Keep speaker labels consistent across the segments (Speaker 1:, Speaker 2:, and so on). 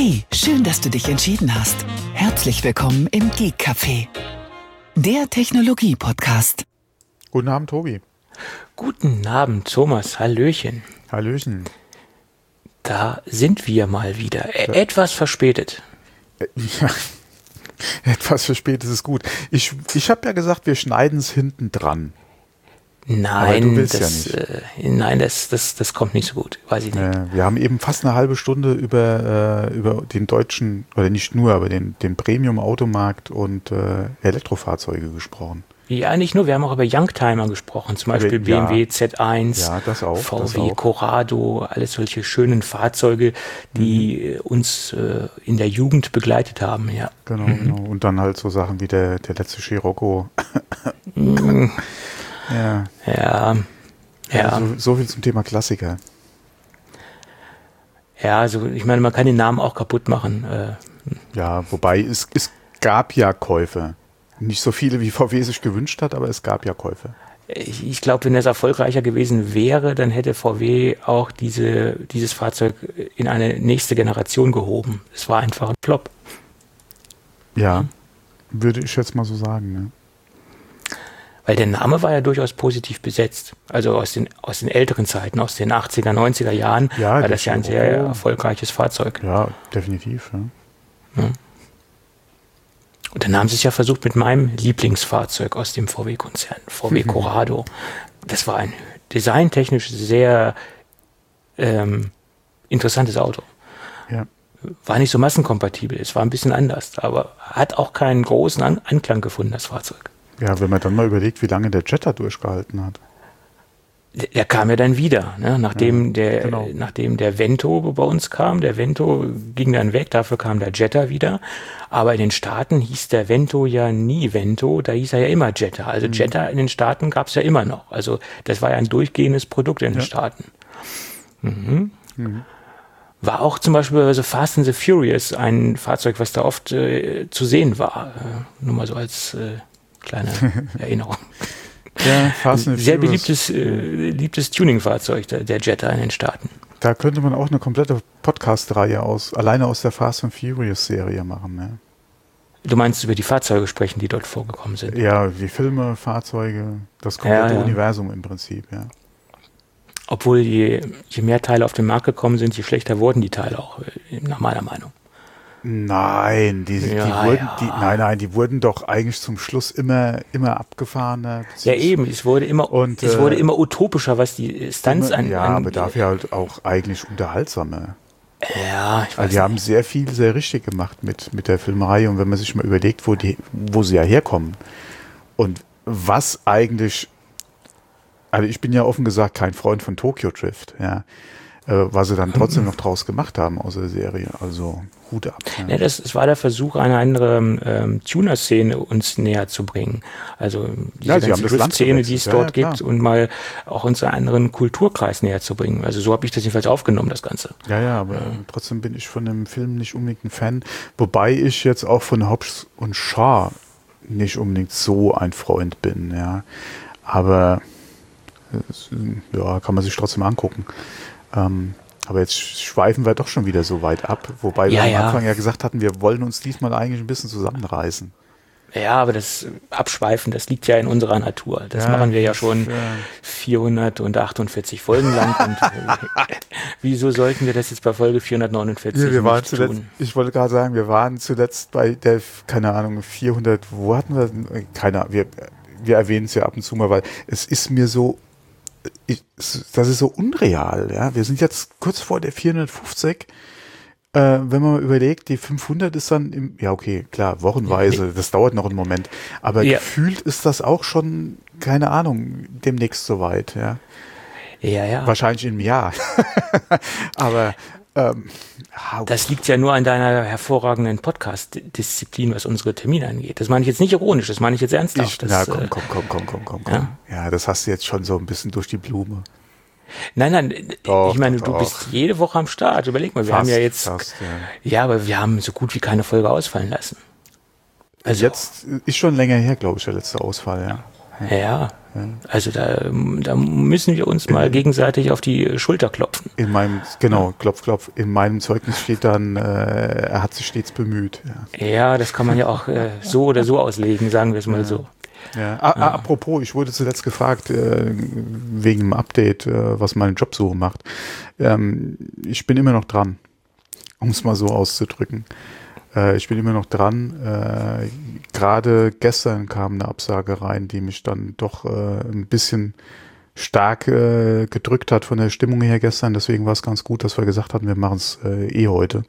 Speaker 1: Hey, schön, dass du dich entschieden hast. Herzlich willkommen im Geek Café, der Technologie-Podcast.
Speaker 2: Guten Abend, Tobi.
Speaker 3: Guten Abend, Thomas. Hallöchen.
Speaker 2: Hallöchen.
Speaker 3: Da sind wir mal wieder. Etwas verspätet.
Speaker 2: Ja, etwas verspätet ist gut. Ich habe ja gesagt, wir schneiden es hinten dran.
Speaker 3: Nein,
Speaker 2: das
Speaker 3: kommt nicht so gut. Weiß ich nicht.
Speaker 2: Wir haben eben fast eine halbe Stunde über den deutschen, oder nicht nur, aber den Premium-Automarkt und Elektrofahrzeuge gesprochen.
Speaker 3: Ja, nicht nur. Wir haben auch über Youngtimer gesprochen. Zum Beispiel BMW Z1,
Speaker 2: ja, das auch,
Speaker 3: VW Corrado, alles solche schönen Fahrzeuge, die uns in der Jugend begleitet haben. Ja.
Speaker 2: Genau, genau. Und dann halt so Sachen wie der letzte Scirocco. Ja. Also so viel zum Thema Klassiker.
Speaker 3: Ja, also ich meine, man kann den Namen auch kaputt machen.
Speaker 2: Ja, wobei es gab ja Käufe. Nicht so viele, wie VW sich gewünscht hat, aber es gab ja Käufe.
Speaker 3: Ich glaube, wenn das erfolgreicher gewesen wäre, dann hätte VW auch dieses Fahrzeug in eine nächste Generation gehoben. Es war einfach ein Flop.
Speaker 2: Ja, würde ich jetzt mal so sagen. Ne?
Speaker 3: Weil der Name war ja durchaus positiv besetzt. Also aus den älteren Zeiten, aus den 80er, 90er Jahren, war das ja ein sehr erfolgreiches Fahrzeug.
Speaker 2: Ja, definitiv. Ja.
Speaker 3: Und dann haben sie es ja versucht mit meinem Lieblingsfahrzeug aus dem VW-Konzern, VW Corrado. Das war ein designtechnisch sehr interessantes Auto.
Speaker 2: Ja.
Speaker 3: War nicht so massenkompatibel, es war ein bisschen anders, aber hat auch keinen großen Anklang gefunden, das Fahrzeug.
Speaker 2: Ja, wenn man dann mal überlegt, wie lange der Jetta durchgehalten hat.
Speaker 3: Der kam ja dann wieder, ne? Nachdem der Vento bei uns kam. Der Vento ging dann weg, dafür kam der Jetta wieder. Aber in den Staaten hieß der Vento ja nie Vento, da hieß er ja immer Jetta. Also Jetta in den Staaten gab es ja immer noch. Also das war ja ein durchgehendes Produkt in den Staaten. War auch zum Beispiel The Fast and the Furious ein Fahrzeug, was da oft zu sehen war. Nur mal so als kleine Erinnerung.
Speaker 2: Ja, Fast and
Speaker 3: sehr beliebtes Tuning-Fahrzeug, der Jetta in den Staaten.
Speaker 2: Da könnte man auch eine komplette Podcast-Reihe alleine aus der Fast and Furious-Serie machen. Ne?
Speaker 3: Du meinst über die Fahrzeuge sprechen, die dort vorgekommen sind?
Speaker 2: Ja, die Filme, Fahrzeuge, das komplette Universum im Prinzip, ja.
Speaker 3: Obwohl je mehr Teile auf den Markt gekommen sind, je schlechter wurden die Teile auch, nach meiner Meinung.
Speaker 2: Nein, die wurden doch eigentlich zum Schluss immer abgefahren.
Speaker 3: Ja eben, es wurde immer utopischer, was die Stunts angeht.
Speaker 2: Ja, aber dafür halt auch eigentlich unterhaltsamer.
Speaker 3: Ja, ich weiß
Speaker 2: die haben sehr viel, sehr richtig gemacht mit der Filmerei, und wenn man sich mal überlegt, wo sie ja herkommen und was eigentlich, also ich bin ja offen gesagt kein Freund von Tokyo Drift, ja, was sie dann trotzdem noch draus gemacht haben aus der Serie, also Hut ab.
Speaker 3: Ja, das war der Versuch, eine andere Tuner-Szene uns näher zu bringen. Also diese ganze Drift-Szene, die es dort gibt, und mal auch uns einen anderen Kulturkreis näher zu bringen. Also so habe ich das jedenfalls aufgenommen, das Ganze.
Speaker 2: Ja, aber trotzdem bin ich von dem Film nicht unbedingt ein Fan, wobei ich jetzt auch von Hobbs und Shaw nicht unbedingt so ein Freund bin, ja. Aber kann man sich trotzdem angucken. Aber jetzt schweifen wir doch schon wieder so weit ab, wobei wir am Anfang ja gesagt hatten, wir wollen uns diesmal eigentlich ein bisschen zusammenreißen.
Speaker 3: Ja, aber das Abschweifen, das liegt ja in unserer Natur. Das machen wir ja schon 448 Folgen lang. Und wieso sollten wir das jetzt bei Folge 449 nicht tun?
Speaker 2: Ich wollte gerade sagen, wir waren zuletzt bei der, 400, wo hatten wir, wir erwähnen es ja ab und zu mal, weil es ist mir so, das ist so unreal, ja. Wir sind jetzt kurz vor der 450. Wenn man mal überlegt, die 500 ist dann wochenweise, das dauert noch einen Moment. Aber gefühlt ist das auch schon, keine Ahnung, demnächst soweit, ja.
Speaker 3: Ja.
Speaker 2: Wahrscheinlich im Jahr. Aber
Speaker 3: das liegt ja nur an deiner hervorragenden Podcast-Disziplin, was unsere Termine angeht. Das meine ich jetzt nicht ironisch, das meine ich jetzt ernsthaft.
Speaker 2: Komm. Ja, das hast du jetzt schon so ein bisschen durch die Blume.
Speaker 3: Nein, ich meine, du bist jede Woche am Start. Überleg mal, wir haben ja jetzt... aber wir haben so gut wie keine Folge ausfallen lassen.
Speaker 2: Also jetzt ist schon länger her, glaube ich, der letzte Ausfall, ja.
Speaker 3: Ja. Also da müssen wir uns mal gegenseitig auf die Schulter klopfen.
Speaker 2: In meinem, genau, klopf, klopf. In meinem Zeugnis steht dann, er hat sich stets bemüht.
Speaker 3: Ja, das kann man ja auch so oder so auslegen, sagen wir es mal so.
Speaker 2: Ja. Apropos, ich wurde zuletzt gefragt, wegen dem Update, was meine Jobsuche macht. Ich bin immer noch dran, um es mal so auszudrücken. Ich bin immer noch dran. Gerade gestern kam eine Absage rein, die mich dann doch ein bisschen stark gedrückt hat von der Stimmung her gestern. Deswegen war es ganz gut, dass wir gesagt hatten, wir machen es heute.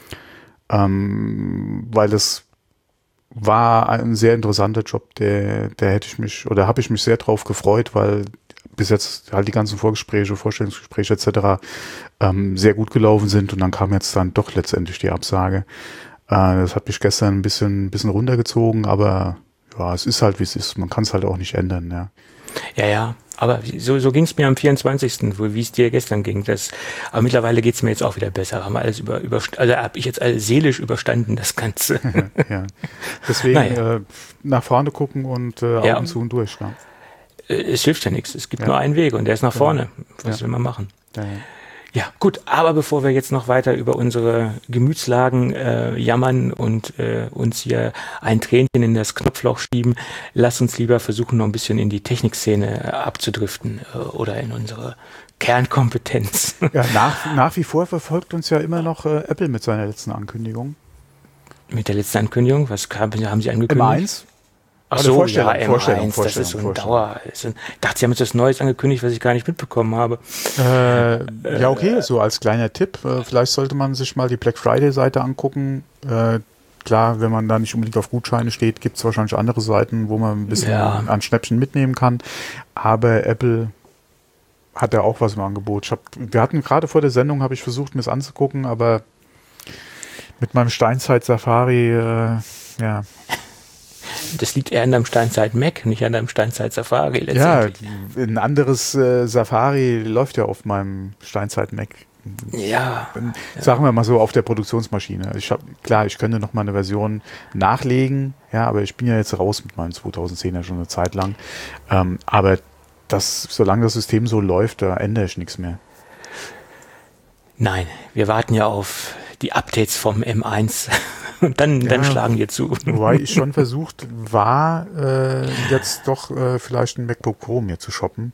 Speaker 2: Weil es war ein sehr interessanter Job, der hätte ich mich, oder habe ich mich sehr drauf gefreut, weil bis jetzt halt die ganzen Vorgespräche, Vorstellungsgespräche etc. Sehr gut gelaufen sind und dann kam jetzt dann doch letztendlich die Absage. Das hat mich gestern ein bisschen runtergezogen, aber ja, es ist halt, wie es ist. Man kann es halt auch nicht ändern, ja.
Speaker 3: Ja, aber so ging es mir am 24., wie es dir gestern ging. Aber mittlerweile geht es mir jetzt auch wieder besser. Haben wir alles also habe ich jetzt alles seelisch überstanden, das Ganze.
Speaker 2: Ja. Deswegen nach vorne gucken und Augen zu und durch. Ja.
Speaker 3: Es hilft ja nichts. Es gibt nur einen Weg und der ist nach vorne. Was will man machen? Ja, gut, aber bevor wir jetzt noch weiter über unsere Gemütslagen jammern und uns hier ein Tränchen in das Knopfloch schieben, lass uns lieber versuchen, noch ein bisschen in die Technikszene abzudriften oder in unsere Kernkompetenz.
Speaker 2: Ja, nach wie vor verfolgt uns ja immer noch Apple mit seiner letzten Ankündigung.
Speaker 3: Mit der letzten Ankündigung? Was haben Sie angekündigt?
Speaker 2: M1?
Speaker 3: Ach so, M1, das ist so ein Dauer. Ich dachte, Sie haben jetzt was Neues angekündigt, was ich gar nicht mitbekommen habe.
Speaker 2: Ja, okay, so als kleiner Tipp. Vielleicht sollte man sich mal die Black Friday-Seite angucken. Klar, wenn man da nicht unbedingt auf Gutscheine steht, gibt es wahrscheinlich andere Seiten, wo man ein bisschen an Schnäppchen mitnehmen kann. Aber Apple hat ja auch was im Angebot. Wir hatten gerade vor der Sendung, habe ich versucht, mir das anzugucken, aber mit meinem Steinzeit-Safari, ja...
Speaker 3: Das liegt eher an deinem Steinzeit-Mac, nicht an deinem Steinzeit-Safari letztendlich.
Speaker 2: Ja, ein anderes Safari läuft ja auf meinem Steinzeit-Mac.
Speaker 3: Ja.
Speaker 2: Sagen wir mal so, auf der Produktionsmaschine. Ich könnte noch mal eine Version nachlegen, ja, aber ich bin ja jetzt raus mit meinem 2010er schon eine Zeit lang. Aber solange das System so läuft, da ändere ich nichts mehr.
Speaker 3: Nein, wir warten ja auf die Updates vom M1 und dann schlagen wir zu.
Speaker 2: Wobei ich schon versucht war, jetzt doch vielleicht ein MacBook Pro mir zu shoppen.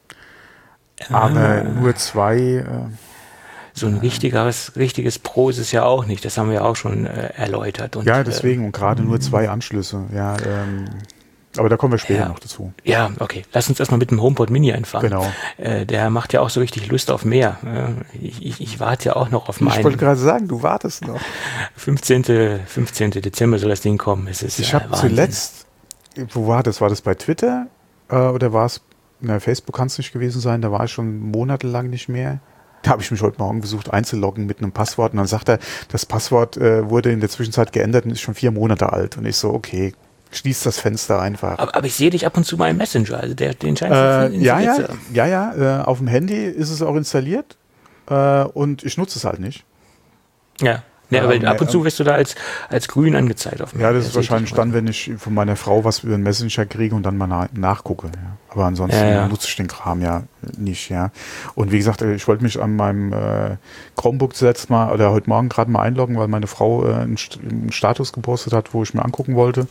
Speaker 2: Aber nur 2.
Speaker 3: So ein richtiges Pro ist es ja auch nicht. Das haben wir ja auch schon erläutert. Und,
Speaker 2: ja, deswegen und gerade nur 2 Anschlüsse. Ja, aber da kommen wir später noch dazu.
Speaker 3: Ja, okay. Lass uns erstmal mit dem HomePod Mini anfangen.
Speaker 2: Genau.
Speaker 3: Der macht ja auch so richtig Lust auf mehr. Ich warte ja auch noch auf meinen...
Speaker 2: Ich wollte gerade sagen, du wartest noch.
Speaker 3: 15. Dezember soll das Ding kommen.
Speaker 2: Ich habe zuletzt... Wo war das? War das bei Twitter? Oder war es... Facebook kann es nicht gewesen sein. Da war ich schon monatelang nicht mehr. Da habe ich mich heute Morgen versucht einzuloggen mit einem Passwort. Und dann sagt er, das Passwort wurde in der Zwischenzeit geändert und ist schon 4 Monate alt. Und ich so, okay... Schließ das Fenster einfach.
Speaker 3: Aber ich sehe dich ab und zu mal im Messenger, also den scheint
Speaker 2: Ja, auf dem Handy ist es auch installiert und ich nutze es halt nicht.
Speaker 3: Ja, aber ab und zu wirst du da als grün angezeigt. Auf
Speaker 2: ja, das ist wahrscheinlich dann, wenn ich von meiner Frau was über den Messenger kriege und dann mal nachgucke. Ja. Aber ansonsten nutze ich den Kram ja nicht. Ja. Und wie gesagt, ich wollte mich an meinem Chromebook zuletzt mal oder heute Morgen gerade mal einloggen, weil meine Frau einen Status gepostet hat, wo ich mir angucken wollte.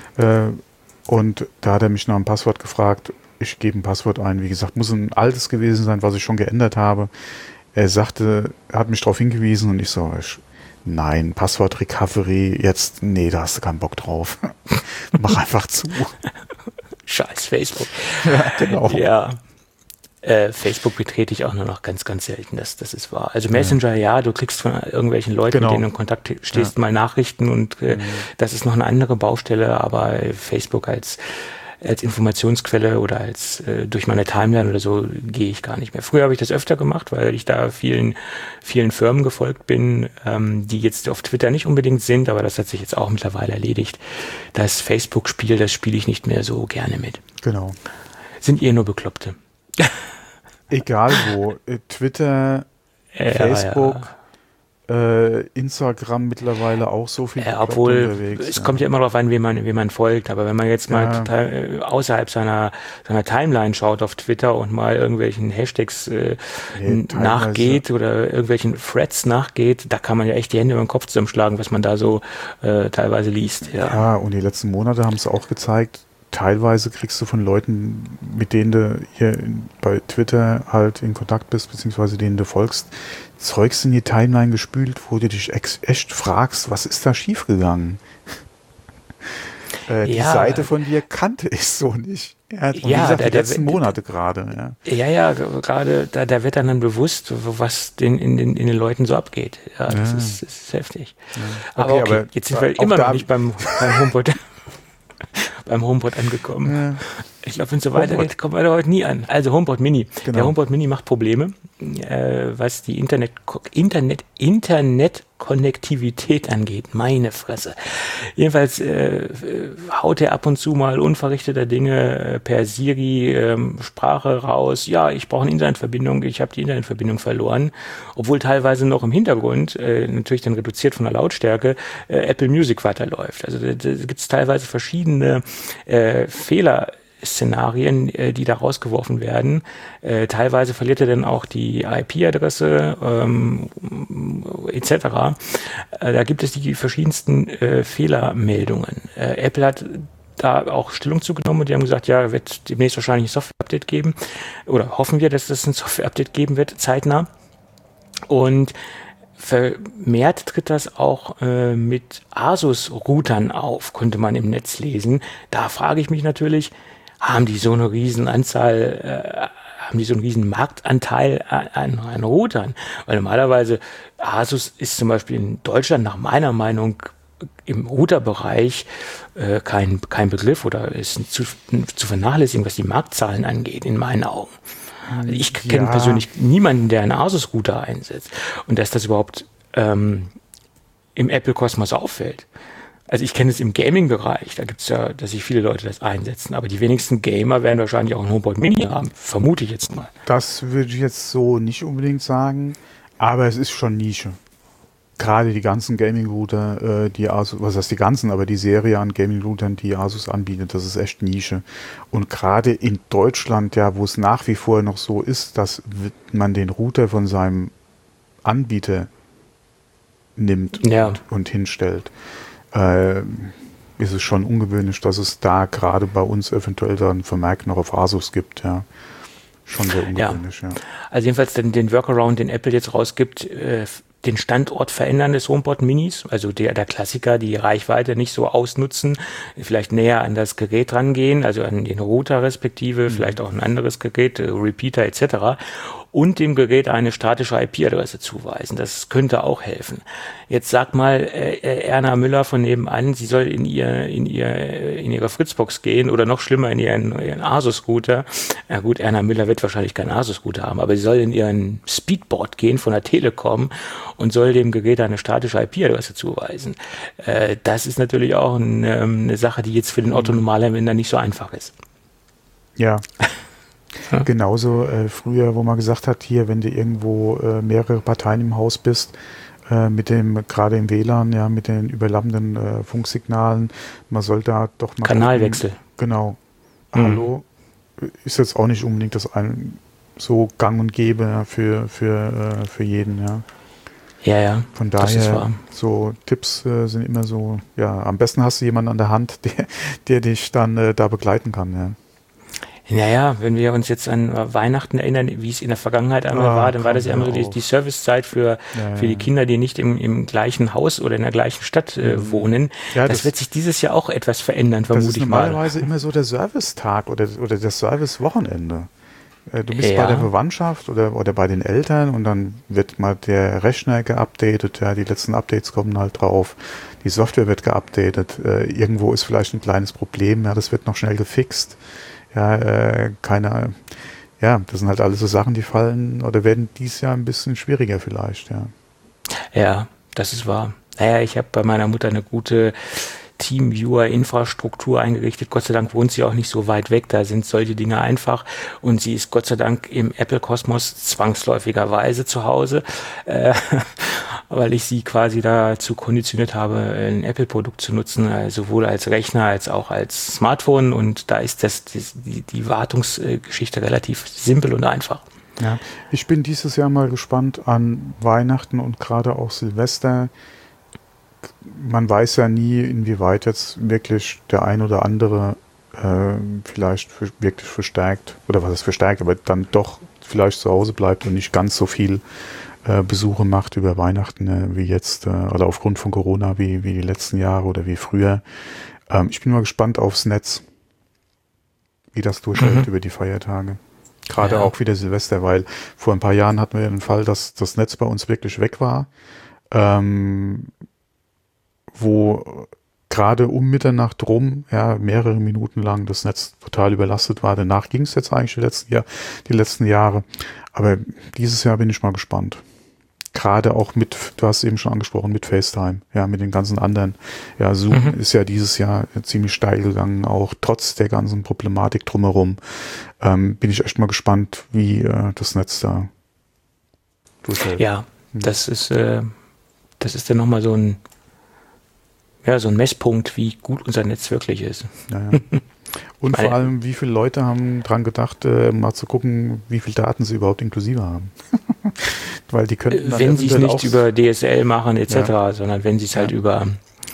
Speaker 2: Und da hat er mich nach einem Passwort gefragt. Ich gebe ein Passwort ein. Wie gesagt, muss ein altes gewesen sein, was ich schon geändert habe. Er hat mich darauf hingewiesen und ich so, nein, Passwort Recovery, jetzt, nee, da hast du keinen Bock drauf. Mach einfach zu.
Speaker 3: Scheiß Facebook.
Speaker 2: Ja, genau.
Speaker 3: Ja. Facebook betrete ich auch nur noch ganz, ganz selten, das ist wahr. Also Messenger, du kriegst von irgendwelchen Leuten, mit denen du in Kontakt stehst, mal Nachrichten und das ist noch eine andere Baustelle, aber Facebook als Informationsquelle oder als durch meine Timeline oder so gehe ich gar nicht mehr. Früher habe ich das öfter gemacht, weil ich da vielen Firmen gefolgt bin, die jetzt auf Twitter nicht unbedingt sind, aber das hat sich jetzt auch mittlerweile erledigt. Das Facebook-Spiel, das spiele ich nicht mehr so gerne mit.
Speaker 2: Genau.
Speaker 3: Sind nur Bekloppte.
Speaker 2: Egal wo. Twitter, Facebook, Instagram mittlerweile auch so viel
Speaker 3: obwohl
Speaker 2: unterwegs.
Speaker 3: Es kommt ja immer darauf an, wie man folgt. Aber wenn man jetzt mal total außerhalb seiner Timeline schaut auf Twitter und mal irgendwelchen Hashtags nachgeht oder irgendwelchen Threads nachgeht, da kann man ja echt die Hände über den Kopf zusammenschlagen, was man da so teilweise liest.
Speaker 2: Ja, und die letzten Monate haben es auch gezeigt, teilweise kriegst du von Leuten, mit denen du hier bei Twitter halt in Kontakt bist, beziehungsweise denen du folgst, Zeugs in die Timeline gespült, wo du dich echt fragst, was ist da schiefgegangen? Die Seite von dir kannte ich so nicht. Und wie gesagt, die letzten Monate gerade.
Speaker 3: Ja, gerade da wird dann bewusst, was in den Leuten so abgeht. Ja, das ist heftig. Ja. Aber jetzt sind wir immer noch nicht beim HomePod. Beim HomePod angekommen. Ja. Ich glaube, wenn es so weitergeht, kommen wir da heute nie an. Also HomePod Mini. Genau. Der HomePod Mini macht Probleme, was die Internetkonnektivität angeht. Meine Fresse. Jedenfalls haut er ab und zu mal unverrichteter Dinge per Siri Sprache raus. Ja, ich brauche eine Internetverbindung. Ich habe die Internetverbindung verloren. Obwohl teilweise noch im Hintergrund, natürlich dann reduziert von der Lautstärke, Apple Music weiterläuft. Also da gibt es teilweise verschiedene Fehlerszenarien, die da rausgeworfen werden. Teilweise verliert er dann auch die IP-Adresse etc. Da gibt es die verschiedensten Fehlermeldungen. Apple hat da auch Stellung zugenommen und die haben gesagt, ja, wird demnächst wahrscheinlich ein Software-Update geben oder hoffen wir, dass es ein Software-Update geben wird, zeitnah. Und vermehrt tritt das auch mit Asus-Routern auf, konnte man im Netz lesen. Da frage ich mich natürlich, haben die so eine riesen Anzahl, haben die so einen riesen Marktanteil an Routern? Weil normalerweise Asus ist zum Beispiel in Deutschland nach meiner Meinung im Routerbereich kein Begriff oder ist zu vernachlässigen, was die Marktzahlen angeht, in meinen Augen. Also ich kenne persönlich niemanden, der einen Asus-Router einsetzt und dass das überhaupt im Apple-Kosmos auffällt. Also ich kenne es im Gaming-Bereich, da gibt es ja, dass sich viele Leute das einsetzen, aber die wenigsten Gamer werden wahrscheinlich auch ein HomePod Mini haben, vermute ich jetzt mal.
Speaker 2: Das würde ich jetzt so nicht unbedingt sagen, aber es ist schon Nische. Gerade die ganzen Gaming-Router, die Asus, was heißt die ganzen, aber die Serie an Gaming-Routern, die Asus anbietet, das ist echt Nische. Und gerade in Deutschland, ja, wo es nach wie vor noch so ist, dass man den Router von seinem Anbieter nimmt und hinstellt, ist es schon ungewöhnlich, dass es da gerade bei uns eventuell dann Vermerk noch auf Asus gibt, ja. Schon sehr ungewöhnlich, ja.
Speaker 3: Also jedenfalls den Workaround, den Apple jetzt rausgibt, den Standort verändern des HomePod Minis, also der Klassiker, die Reichweite nicht so ausnutzen, vielleicht näher an das Gerät rangehen, also an den Router respektive, vielleicht auch ein anderes Gerät, Repeater etc. und dem Gerät eine statische IP-Adresse zuweisen. Das könnte auch helfen. Jetzt sag mal Erna Müller von nebenan, sie soll in ihre Fritzbox gehen oder noch schlimmer in ihren Asus-Router. Ja gut, Erna Müller wird wahrscheinlich keinen Asus-Router haben, aber sie soll in ihren Speedboard gehen von der Telekom und soll dem Gerät eine statische IP-Adresse zuweisen. Das ist natürlich auch eine Sache, die jetzt für den Otto-Normalanwender nicht so einfach ist.
Speaker 2: Ja. Genauso früher, wo man gesagt hat, hier, wenn du irgendwo mehrere Parteien im Haus bist, mit dem, gerade im WLAN, ja, mit den überlappenden Funksignalen, man soll da doch mal
Speaker 3: Kanalwechsel.
Speaker 2: Genau. Hallo, ist jetzt auch nicht unbedingt das so gang und gäbe für jeden, ja.
Speaker 3: Ja.
Speaker 2: Von daher, so Tipps sind immer so, ja, am besten hast du jemanden an der Hand, der dich dann da begleiten kann, ja.
Speaker 3: Naja, wenn wir uns jetzt an Weihnachten erinnern, wie es in der Vergangenheit einmal war, dann war das ja immer so die Servicezeit für die Kinder, die nicht im gleichen Haus oder in der gleichen Stadt wohnen. Ja, das wird sich dieses Jahr auch etwas verändern, vermute ich mal.
Speaker 2: Das ist normalerweise immer so der Servicetag oder das Servicewochenende. Du bist bei der Verwandtschaft oder bei den Eltern und dann wird mal der Rechner geupdatet, ja, die letzten Updates kommen halt drauf, die Software wird geupdatet, irgendwo ist vielleicht ein kleines Problem, ja, das wird noch schnell gefixt. Ja, das sind halt alles so Sachen, die fallen oder werden dieses Jahr ein bisschen schwieriger vielleicht, ja.
Speaker 3: Ja, das ist wahr. Naja, ich habe bei meiner Mutter eine gute Teamviewer-Infrastruktur eingerichtet. Gott sei Dank wohnt sie auch nicht so weit weg, da sind solche Dinge einfach und sie ist Gott sei Dank im Apple-Kosmos zwangsläufigerweise zu Hause. weil ich sie quasi dazu konditioniert habe, ein Apple-Produkt zu nutzen, sowohl als Rechner als auch als Smartphone. Und da ist die Wartungsgeschichte relativ simpel und einfach.
Speaker 2: Ja, ich bin dieses Jahr mal gespannt an Weihnachten und gerade auch Silvester. Man weiß ja nie, inwieweit jetzt wirklich der ein oder andere vielleicht wirklich verstärkt, oder was ist verstärkt, aber dann doch vielleicht zu Hause bleibt und nicht ganz so viel Besuche macht über Weihnachten wie jetzt oder aufgrund von Corona wie die letzten Jahre oder wie früher. Ich bin mal gespannt aufs Netz, wie das durchhält über die Feiertage. Gerade auch wieder Silvester, weil vor ein paar Jahren hatten wir ja den Fall, dass das Netz bei uns wirklich weg war, wo gerade um Mitternacht rum, ja, mehrere Minuten lang das Netz total überlastet war. Danach ging es jetzt eigentlich die letzten Jahre. Aber dieses Jahr bin ich mal gespannt. Gerade auch mit, du hast es eben schon angesprochen, mit FaceTime, ja, mit den ganzen anderen. Ja, Zoom ist ja dieses Jahr ziemlich steil gegangen, auch trotz der ganzen Problematik drumherum. Bin ich echt mal gespannt, wie das Netz da durchhält.
Speaker 3: Ja, das ist dann nochmal so ein Messpunkt, wie gut unser Netz wirklich ist.
Speaker 2: Ja. Und vor allem, wie viele Leute haben dran gedacht, mal zu gucken, wie viel Daten sie überhaupt inklusive haben. Weil die könnten dann,
Speaker 3: wenn sie es nicht über DSL machen etc., sondern wenn sie es halt über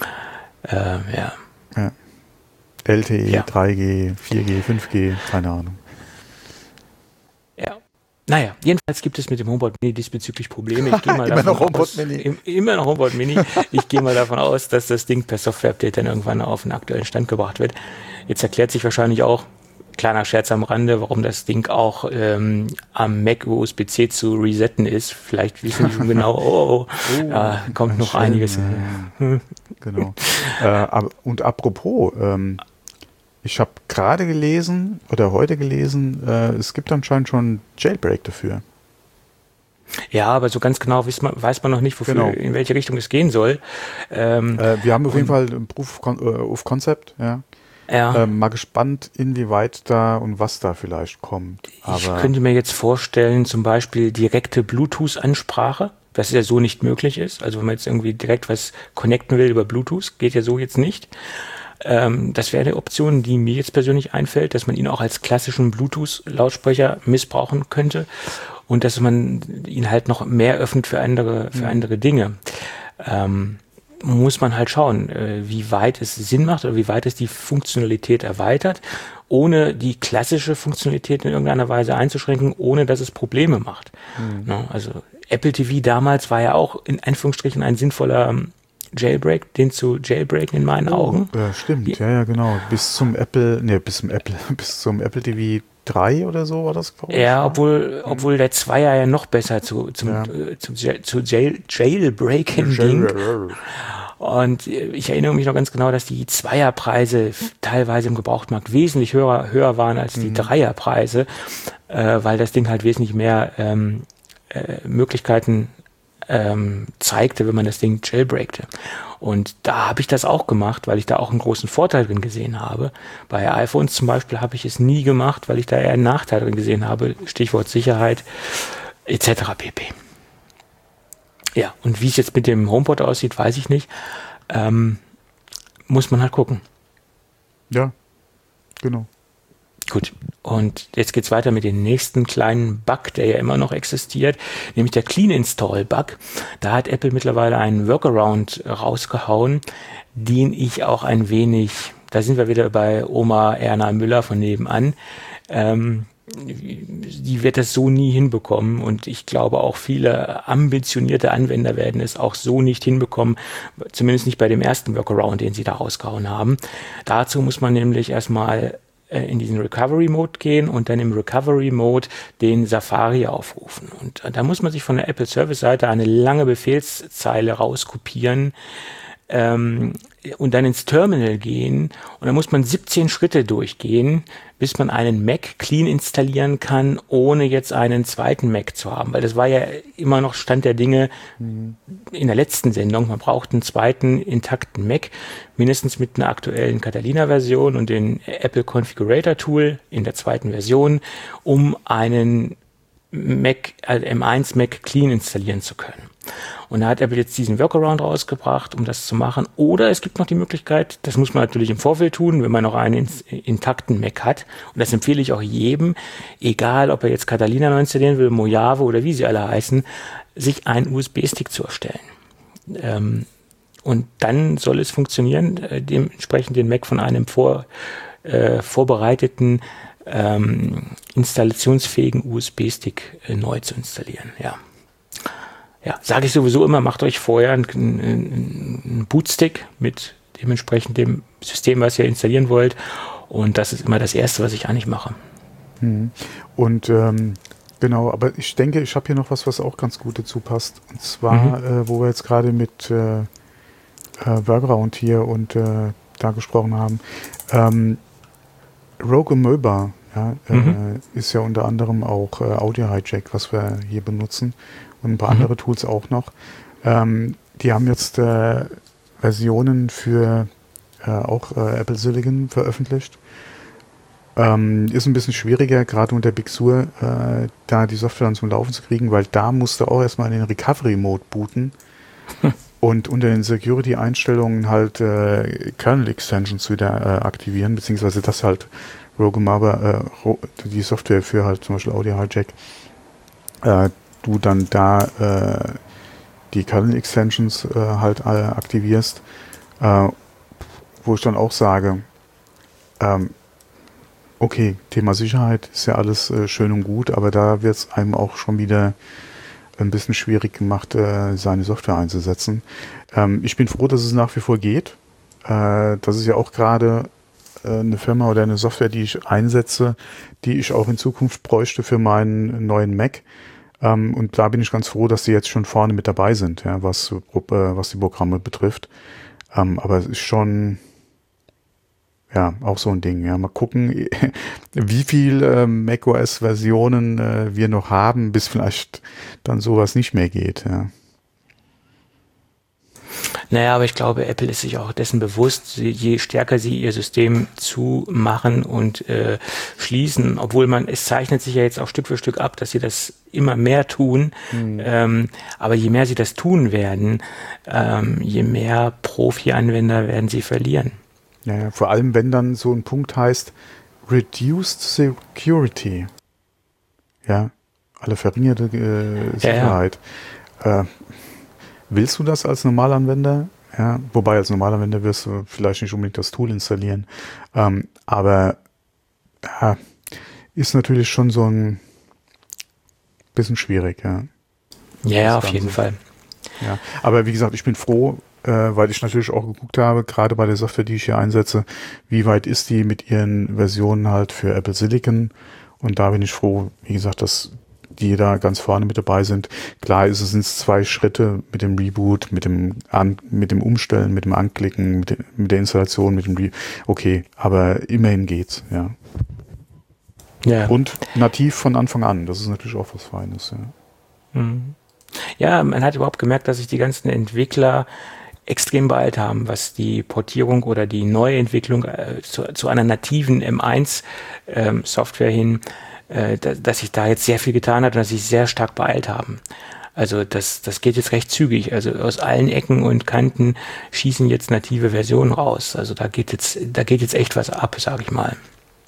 Speaker 2: LTE, 3G, 4G, 5G, keine Ahnung.
Speaker 3: Ja. Naja, jedenfalls gibt es mit dem HomePod Mini diesbezüglich Probleme. Ich gehe mal
Speaker 2: immer noch HomePod Mini.
Speaker 3: Immer noch HomePod Mini. Ich gehe mal davon aus, dass das Ding per Software-Update dann irgendwann auf den aktuellen Stand gebracht wird. Jetzt erklärt sich wahrscheinlich auch, kleiner Scherz am Rande, warum das Ding auch am Mac USB-C zu resetten ist. Vielleicht wissen die schon genau, kommt noch einiges.
Speaker 2: Genau. Und apropos, ich habe gerade gelesen oder heute gelesen, es gibt anscheinend schon Jailbreak dafür.
Speaker 3: Ja, aber so ganz genau weiß man noch nicht, in welche Richtung es gehen soll.
Speaker 2: Wir haben auf jeden Fall ein Proof of Concept, ja. Mal gespannt, inwieweit da und was da vielleicht kommt. Aber
Speaker 3: ich könnte mir jetzt vorstellen, zum Beispiel direkte Bluetooth-Ansprache, dass ja so nicht möglich ist. Also wenn man jetzt irgendwie direkt was connecten will über Bluetooth, geht ja so jetzt nicht. Das wäre eine Option, die mir jetzt persönlich einfällt, dass man ihn auch als klassischen Bluetooth-Lautsprecher missbrauchen könnte und dass man ihn halt noch mehr öffnet für andere Dinge. Muss man halt schauen, wie weit es Sinn macht oder wie weit es die Funktionalität erweitert, ohne die klassische Funktionalität in irgendeiner Weise einzuschränken, ohne dass es Probleme macht. No, also Apple TV damals war ja auch in Anführungsstrichen ein sinnvoller Jailbreak, den zu jailbreaken in meinen Augen.
Speaker 2: Ja, stimmt, ja, genau. Bis zum Apple TV 3 oder so war das, glaube ich.
Speaker 3: Ja, obwohl der Zweier ja noch besser zu Jailbreaken ging. Und ich erinnere mich noch ganz genau, dass die Zweierpreise teilweise im Gebrauchtmarkt wesentlich höher waren als die Dreierpreise, weil das Ding halt wesentlich mehr Möglichkeiten zeigte, wenn man das Ding jailbreakte. Und da habe ich das auch gemacht, weil ich da auch einen großen Vorteil drin gesehen habe. Bei iPhones zum Beispiel habe ich es nie gemacht, weil ich da eher einen Nachteil drin gesehen habe, Stichwort Sicherheit etc. pp. Ja, und wie es jetzt mit dem HomePod aussieht, weiß ich nicht. Muss man halt gucken.
Speaker 2: Ja, genau.
Speaker 3: Gut, und jetzt geht's weiter mit dem nächsten kleinen Bug, der ja immer noch existiert, nämlich der Clean Install Bug. Da hat Apple mittlerweile einen Workaround rausgehauen, den ich auch ein wenig, da sind wir wieder bei Oma Erna Müller von nebenan, die wird das so nie hinbekommen und ich glaube auch viele ambitionierte Anwender werden es auch so nicht hinbekommen, zumindest nicht bei dem ersten Workaround, den sie da rausgehauen haben. Dazu muss man nämlich erstmal in diesen Recovery-Mode gehen und dann im Recovery-Mode den Safari aufrufen. Und da muss man sich von der Apple-Service-Seite eine lange Befehlszeile rauskopieren und dann ins Terminal gehen. Und dann muss man 17 Schritte durchgehen, bis man einen Mac clean installieren kann, ohne jetzt einen zweiten Mac zu haben. Weil das war ja immer noch Stand der Dinge in der letzten Sendung. Man braucht einen zweiten intakten Mac, mindestens mit einer aktuellen Catalina-Version und den Apple Configurator Tool in der zweiten Version, um einen Mac, also M1 Mac Clean installieren zu können. Und da hat Apple jetzt diesen Workaround rausgebracht, um das zu machen. Oder es gibt noch die Möglichkeit, das muss man natürlich im Vorfeld tun, wenn man noch einen intakten Mac hat. Und das empfehle ich auch jedem, egal ob er jetzt Catalina neu installieren will, Mojave oder wie sie alle heißen, sich einen USB-Stick zu erstellen. Und dann soll es funktionieren, dementsprechend den Mac von einem vorbereiteten installationsfähigen USB-Stick neu zu installieren. Ja, sage ich sowieso immer, macht euch vorher einen Bootstick mit dementsprechend dem System, was ihr installieren wollt. Und das ist immer das Erste, was ich eigentlich mache.
Speaker 2: Und genau, aber ich denke, ich habe hier noch was auch ganz gut dazu passt. Und zwar, wo wir jetzt gerade mit Workaround hier und da gesprochen haben. Rogue Amoeba ist ja unter anderem auch Audio Hijack, was wir hier benutzen. Und ein paar andere Tools auch noch. Die haben jetzt Versionen für auch Apple Silicon veröffentlicht. Ist ein bisschen schwieriger, gerade unter Big Sur, da die Software dann zum Laufen zu kriegen, weil da musst du auch erstmal in den Recovery-Mode booten und unter den Security-Einstellungen halt Kernel-Extensions wieder aktivieren, beziehungsweise das halt Rogue Amoeba, die Software für halt zum Beispiel Audio Hijack, du dann da die Kernel-Extensions halt aktivierst, wo ich dann auch sage, okay, Thema Sicherheit ist ja alles schön und gut, aber da wird es einem auch schon wieder ein bisschen schwierig gemacht, seine Software einzusetzen. Ich bin froh, dass es nach wie vor geht. Das ist ja auch gerade eine Firma oder eine Software, die ich einsetze, die ich auch in Zukunft bräuchte für meinen neuen Mac. Und da bin ich ganz froh, dass die jetzt schon vorne mit dabei sind, ja, was die Programme betrifft. Aber es ist schon auch so ein Ding. Ja. Mal gucken, wie viel macOS-Versionen wir noch haben, bis vielleicht dann sowas nicht mehr geht. Ja.
Speaker 3: Naja, aber ich glaube, Apple ist sich auch dessen bewusst, je stärker sie ihr System zumachen und schließen, obwohl es zeichnet sich ja jetzt auch Stück für Stück ab, dass sie das immer mehr tun, aber je mehr sie das tun werden, je mehr Profi-Anwender werden sie verlieren.
Speaker 2: Ja, vor allem, wenn dann so ein Punkt heißt, Reduced Security. Ja, alle verringerte Sicherheit. Ja. Willst du das als Normalanwender? Ja, wobei als Normalanwender wirst du vielleicht nicht unbedingt das Tool installieren. Aber ist natürlich schon so ein bisschen schwierig.
Speaker 3: Ja, auf jeden Fall.
Speaker 2: Ja, aber wie gesagt, ich bin froh, weil ich natürlich auch geguckt habe, gerade bei der Software, die ich hier einsetze, wie weit ist die mit ihren Versionen halt für Apple Silicon. Und da bin ich froh, wie gesagt, dass die da ganz vorne mit dabei sind. Klar sind es 2 Schritte mit dem Reboot, mit dem Umstellen, mit dem Anklicken, mit der Installation, okay, aber immerhin geht's, ja. Ja. Und nativ von Anfang an, das ist natürlich auch was Feines, ja.
Speaker 3: Ja, man hat überhaupt gemerkt, dass sich die ganzen Entwickler extrem beeilt haben, was die Portierung oder die Neuentwicklung zu einer nativen M1 Software hin, dass sich da jetzt sehr viel getan hat und dass sie sich sehr stark beeilt haben. Also das geht jetzt recht zügig. Also aus allen Ecken und Kanten schießen jetzt native Versionen raus. Also da geht jetzt echt was ab, sage ich mal.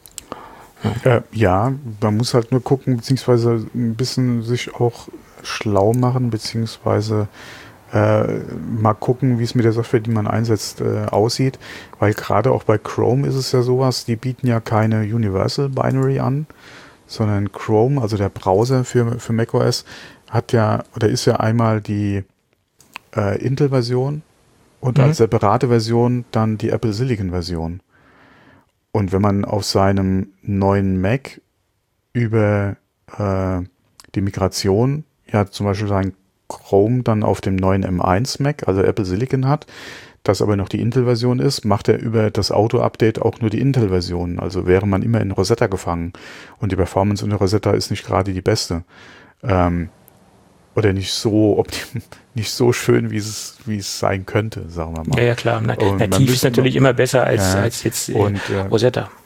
Speaker 2: Ja, man muss halt nur gucken, beziehungsweise ein bisschen sich auch schlau machen, beziehungsweise mal gucken, wie es mit der Software, die man einsetzt, aussieht. Weil gerade auch bei Chrome ist es ja sowas, die bieten ja keine Universal Binary an, sondern Chrome, also der Browser für macOS, ist ja einmal die Intel-Version und als separate Version dann die Apple Silicon-Version. Und wenn man auf seinem neuen Mac über die Migration, ja zum Beispiel sein Chrome dann auf dem neuen M1 Mac, also Apple Silicon hat, das aber noch die Intel-Version ist, macht er über das Auto-Update auch nur die Intel-Version. Also wäre man immer in Rosetta gefangen. Und die Performance in Rosetta ist nicht gerade die beste. Oder nicht so schön, wie es sein könnte, sagen wir mal.
Speaker 3: Ja, klar. Nativ ist natürlich immer besser als jetzt Rosetta.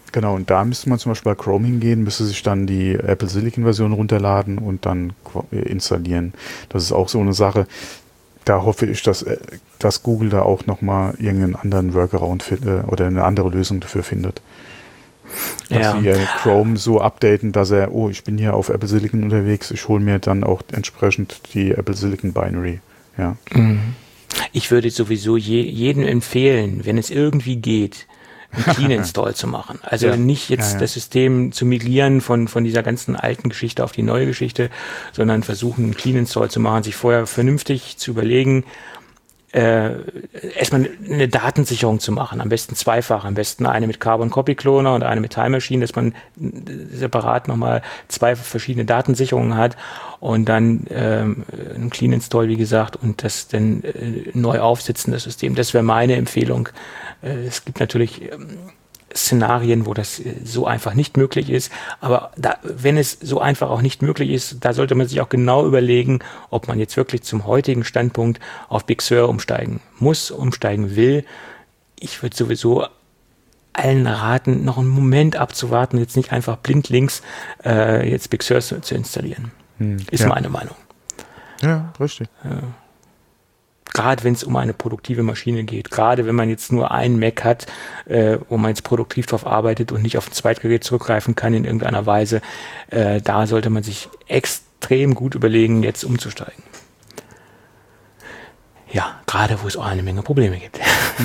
Speaker 2: Genau, und da müsste man zum Beispiel bei Chrome hingehen, müsste sich dann die Apple Silicon Version runterladen und dann installieren. Das ist auch so eine Sache. Da hoffe ich, dass Google da auch nochmal irgendeinen anderen Workaround oder eine andere Lösung dafür findet. Dass sie Chrome so updaten, dass ich bin hier auf Apple Silicon unterwegs, ich hole mir dann auch entsprechend die Apple Silicon Binary. Ja.
Speaker 3: Ich würde sowieso jedem empfehlen, wenn es irgendwie geht, einen Clean Install zu machen. Also nicht jetzt das System zu migrieren von dieser ganzen alten Geschichte auf die neue Geschichte, sondern versuchen, einen Clean Install zu machen, sich vorher vernünftig zu überlegen, erstmal eine Datensicherung zu machen, am besten zweifach, am besten eine mit Carbon Copy Cloner und eine mit Time Machine, dass man separat nochmal 2 verschiedene Datensicherungen hat und dann einen Clean Install, wie gesagt, und das dann neu aufsetzen, das System. Das wäre meine Empfehlung. Es gibt natürlich Szenarien, wo das so einfach nicht möglich ist, aber wenn es so einfach auch nicht möglich ist, da sollte man sich auch genau überlegen, ob man jetzt wirklich zum heutigen Standpunkt auf Big Sur umsteigen muss, umsteigen will. Ich würde sowieso allen raten, noch einen Moment abzuwarten, jetzt nicht einfach blindlings jetzt Big Sur zu installieren. Ist meine Meinung.
Speaker 2: Ja, richtig.
Speaker 3: Gerade wenn es um eine produktive Maschine geht, gerade wenn man jetzt nur einen Mac hat, wo man jetzt produktiv drauf arbeitet und nicht auf ein Zweitgerät zurückgreifen kann in irgendeiner Weise, da sollte man sich extrem gut überlegen, jetzt umzusteigen. Ja, gerade wo es auch eine Menge Probleme gibt.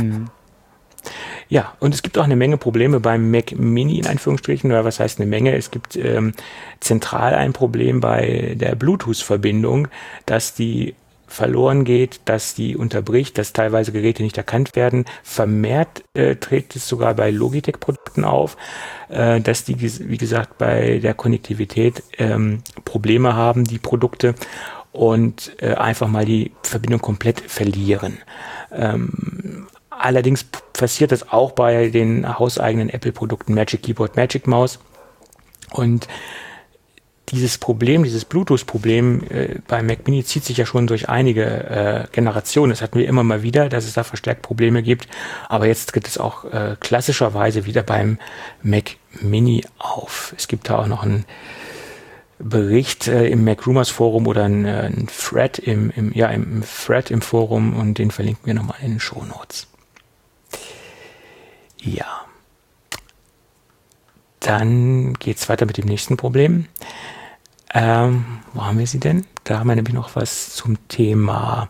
Speaker 3: Ja, und es gibt auch eine Menge Probleme beim Mac Mini in Anführungsstrichen, oder was heißt eine Menge? Es gibt zentral ein Problem bei der Bluetooth-Verbindung, dass die verloren geht, dass die unterbricht, dass teilweise Geräte nicht erkannt werden. Vermehrt tritt es sogar bei Logitech-Produkten auf, dass die, wie gesagt, bei der Konnektivität Probleme haben, die Produkte, und einfach mal die Verbindung komplett verlieren. Allerdings passiert das auch bei den hauseigenen Apple-Produkten Magic Keyboard, Magic Mouse, und dieses Problem, dieses Bluetooth-Problem bei Mac Mini zieht sich ja schon durch einige Generationen. Das hatten wir immer mal wieder, dass es da verstärkt Probleme gibt. Aber jetzt tritt es auch klassischerweise wieder beim Mac Mini auf. Es gibt da auch noch einen Bericht im Mac Rumors Forum oder einen Thread im Thread im Forum, und den verlinken wir nochmal in den Shownotes. Ja. Dann geht's weiter mit dem nächsten Problem. Wo haben wir sie denn? Da haben wir nämlich noch was zum Thema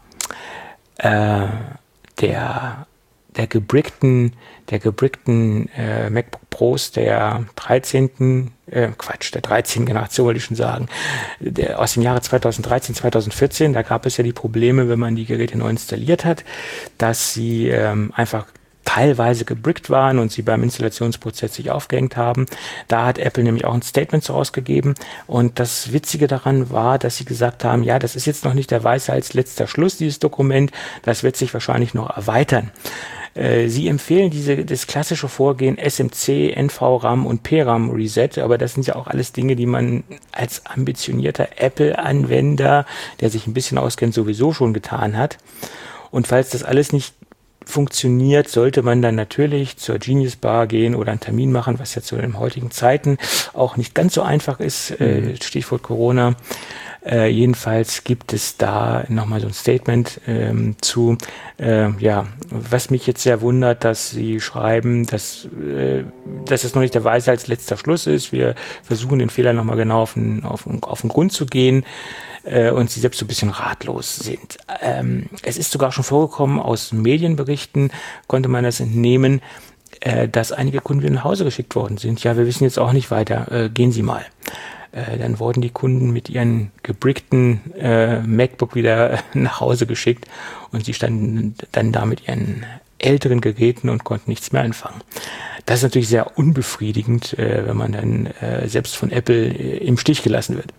Speaker 3: der gebrickten MacBook Pros der 13. Generation, wollte ich schon sagen, aus dem Jahre 2013, 2014. Da gab es ja die Probleme, wenn man die Geräte neu installiert hat, dass sie einfach teilweise gebrickt waren und sie beim Installationsprozess sich aufgehängt haben. Da hat Apple nämlich auch ein Statement rausgegeben, und das Witzige daran war, dass sie gesagt haben, ja, das ist jetzt noch nicht der Weisheits letzter Schluss, dieses Dokument, das wird sich wahrscheinlich noch erweitern. Sie empfehlen das klassische Vorgehen SMC, NVRAM und PRAM Reset, aber das sind ja auch alles Dinge, die man als ambitionierter Apple-Anwender, der sich ein bisschen auskennt, sowieso schon getan hat. Und falls das alles nicht funktioniert, sollte man dann natürlich zur Genius Bar gehen oder einen Termin machen, was ja zu den heutigen Zeiten auch nicht ganz so einfach ist, Stichwort Corona. Jedenfalls gibt es da nochmal so ein Statement zu, was mich jetzt sehr wundert, dass sie schreiben, dass es noch nicht der Weisheit letzter Schluss ist. Wir versuchen den Fehler nochmal genau auf den Grund zu gehen, und sie selbst so ein bisschen ratlos sind. Es ist sogar schon vorgekommen, aus Medienberichten konnte man das entnehmen, dass einige Kunden wieder nach Hause geschickt worden sind. Ja, wir wissen jetzt auch nicht weiter, gehen Sie mal. Dann wurden die Kunden mit ihren gebrickten MacBook wieder nach Hause geschickt, und sie standen dann da mit ihren älteren Geräten und konnten nichts mehr anfangen. Das ist natürlich sehr unbefriedigend, wenn man dann selbst von Apple im Stich gelassen wird.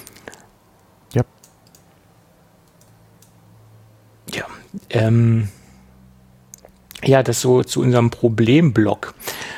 Speaker 3: Ja, das so zu unserem Problemblock.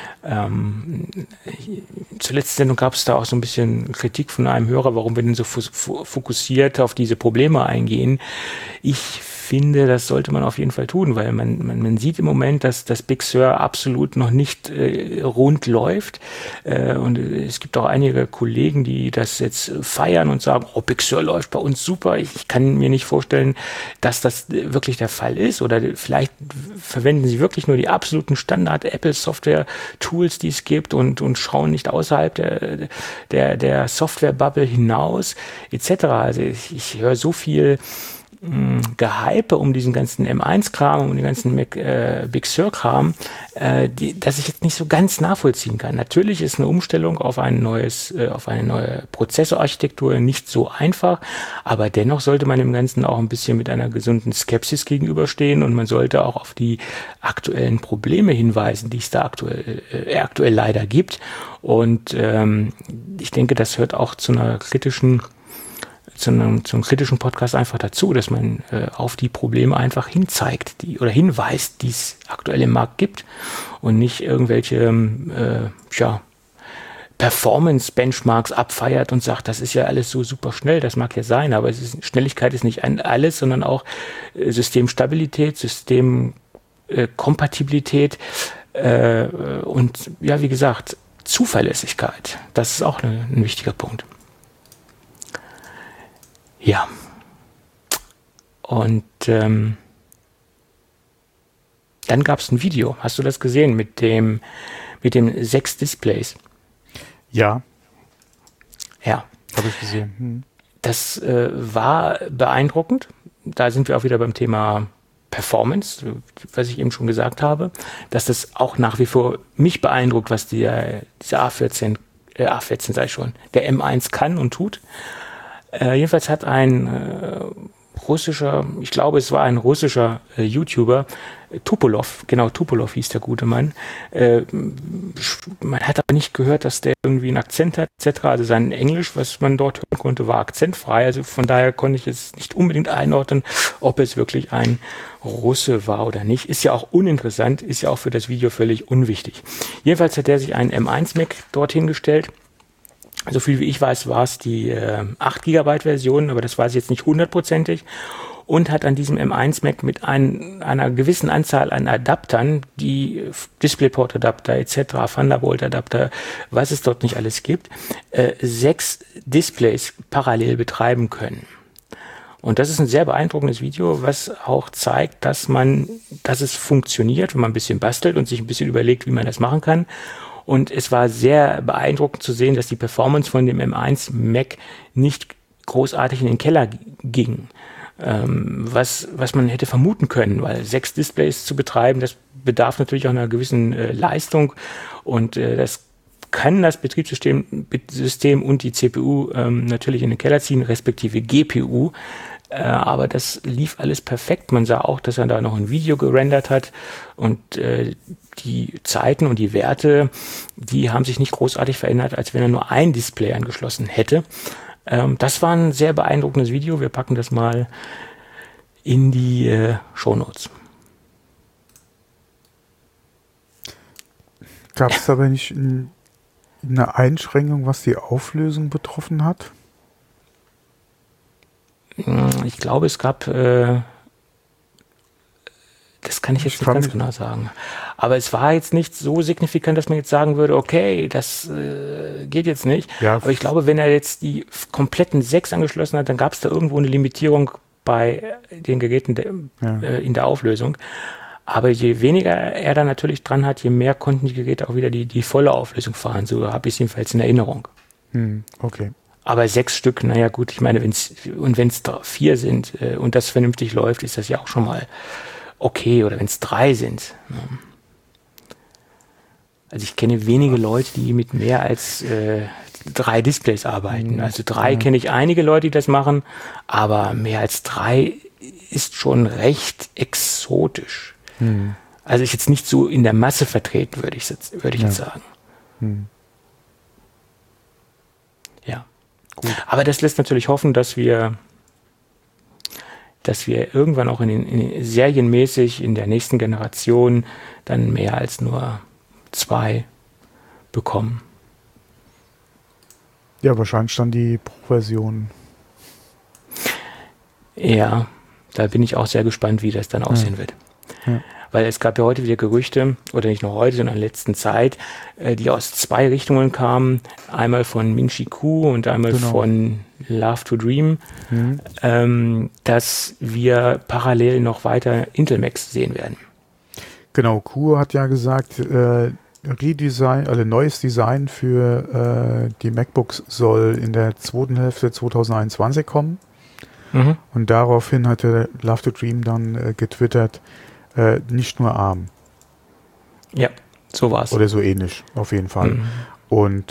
Speaker 3: Zur letzten Sendung gab es da auch so ein bisschen Kritik von einem Hörer, warum wir denn so fokussiert auf diese Probleme eingehen. Ich finde, das sollte man auf jeden Fall tun, weil man sieht im Moment, dass das Big Sur absolut noch nicht rund läuft. Und es gibt auch einige Kollegen, die das jetzt feiern und sagen, oh, Big Sur läuft bei uns super. Ich kann mir nicht vorstellen, dass das wirklich der Fall ist. Oder vielleicht verwenden sie wirklich nur die absoluten Standard-Apple-Software-Tools, die es gibt und schauen nicht außerhalb der Software-Bubble hinaus, etc. Also ich höre so viel Gehype um diesen ganzen M1-Kram, um den ganzen Big Sur-Kram, dass ich jetzt nicht so ganz nachvollziehen kann. Natürlich ist eine Umstellung auf eine neue Prozessorarchitektur nicht so einfach, aber dennoch sollte man dem Ganzen auch ein bisschen mit einer gesunden Skepsis gegenüberstehen und man sollte auch auf die aktuellen Probleme hinweisen, die es da aktuell leider gibt. Und ich denke, das hört auch zu einem kritischen Podcast einfach dazu, dass man auf die Probleme einfach hinweist, die es aktuell im Markt gibt und nicht irgendwelche Performance-Benchmarks abfeiert und sagt, das ist ja alles so super schnell, das mag ja sein, aber Schnelligkeit ist nicht alles, sondern auch Systemstabilität, Systemkompatibilität und ja, wie gesagt, Zuverlässigkeit. Das ist auch ein wichtiger Punkt. Ja, und dann gab es ein Video. Hast du das gesehen mit dem 6 Displays?
Speaker 2: Ja.
Speaker 3: Ja.
Speaker 2: Habe ich gesehen.
Speaker 3: Das war beeindruckend. Da sind wir auch wieder beim Thema Performance, was ich eben schon gesagt habe, dass das auch nach wie vor mich beeindruckt, was dieser A14 sag ich schon, der M1 kann und tut. Jedenfalls hat ein russischer YouTuber, Topolov hieß der gute Mann. Man hat aber nicht gehört, dass der irgendwie einen Akzent hat, etc. Also sein Englisch, was man dort hören konnte, war akzentfrei. Also von daher konnte ich es nicht unbedingt einordnen, ob es wirklich ein Russe war oder nicht. Ist ja auch uninteressant, ist ja auch für das Video völlig unwichtig. Jedenfalls hat er sich einen M1 Mac dorthin gestellt. So viel wie ich weiß, war es die 8 GB Version, aber das weiß ich jetzt nicht hundertprozentig. Und hat an diesem M1 Mac mit einer gewissen Anzahl an Adaptern, die DisplayPort-Adapter etc., Thunderbolt-Adapter, was es dort nicht alles gibt, 6 Displays parallel betreiben können. Und das ist ein sehr beeindruckendes Video, was auch zeigt, dass es funktioniert, wenn man ein bisschen bastelt und sich ein bisschen überlegt, wie man das machen kann. Und es war sehr beeindruckend zu sehen, dass die Performance von dem M1 Mac nicht großartig in den Keller ging. Was man hätte vermuten können, weil 6 Displays zu betreiben, das bedarf natürlich auch einer gewissen Leistung und das kann das Betriebssystem und die CPU natürlich in den Keller ziehen, respektive GPU. Aber das lief alles perfekt. Man sah auch, dass er da noch ein Video gerendert hat und die Zeiten und die Werte, die haben sich nicht großartig verändert, als wenn er nur ein Display angeschlossen hätte. Das war ein sehr beeindruckendes Video. Wir packen das mal in die Shownotes.
Speaker 2: Gab es aber nicht eine Einschränkung, was die Auflösung betroffen hat?
Speaker 3: Ich glaube, es gab, das kann ich jetzt nicht ganz genau sagen. Aber es war jetzt nicht so signifikant, dass man jetzt sagen würde, okay, das geht jetzt nicht. Ja. Aber ich glaube, wenn er jetzt die kompletten 6 angeschlossen hat, dann gab es da irgendwo eine Limitierung bei den Geräten in der Auflösung. Aber je weniger er da natürlich dran hat, je mehr konnten die Geräte auch wieder die volle Auflösung fahren. So habe ich es jedenfalls in Erinnerung.
Speaker 2: Okay.
Speaker 3: Aber 6 Stück, naja gut, ich meine, wenn es 4 sind und das vernünftig läuft, ist das ja auch schon mal okay. Oder wenn es 3 sind. Also ich kenne wenige Leute, die mit mehr als 3 Displays arbeiten. Also 3 kenne ich einige Leute, die das machen, aber mehr als 3 ist schon recht exotisch. Also ist jetzt nicht so in der Masse vertreten, würde ich jetzt sagen. Ja. Gut. Aber das lässt natürlich hoffen, dass wir irgendwann auch in serienmäßig in der nächsten Generation dann mehr als nur 2 bekommen.
Speaker 2: Ja, wahrscheinlich dann die Pro-Version.
Speaker 3: Ja, Da bin ich auch sehr gespannt, wie das dann aussehen wird.
Speaker 2: Ja.
Speaker 3: Weil es gab ja heute wieder Gerüchte, oder nicht nur heute, sondern in der letzten Zeit, die aus 2 Richtungen kamen. Einmal von Ming-Chi Kuo und einmal von Love to Dream, dass wir parallel noch weiter Intel Macs sehen werden.
Speaker 2: Genau, Kuo hat ja gesagt, Redesign, also neues Design für die MacBooks soll in der zweiten Hälfte 2021 kommen. Und daraufhin hatte Love to Dream dann getwittert, nicht nur ARM.
Speaker 3: Ja, so war es.
Speaker 2: Oder so ähnlich, auf jeden Fall. Und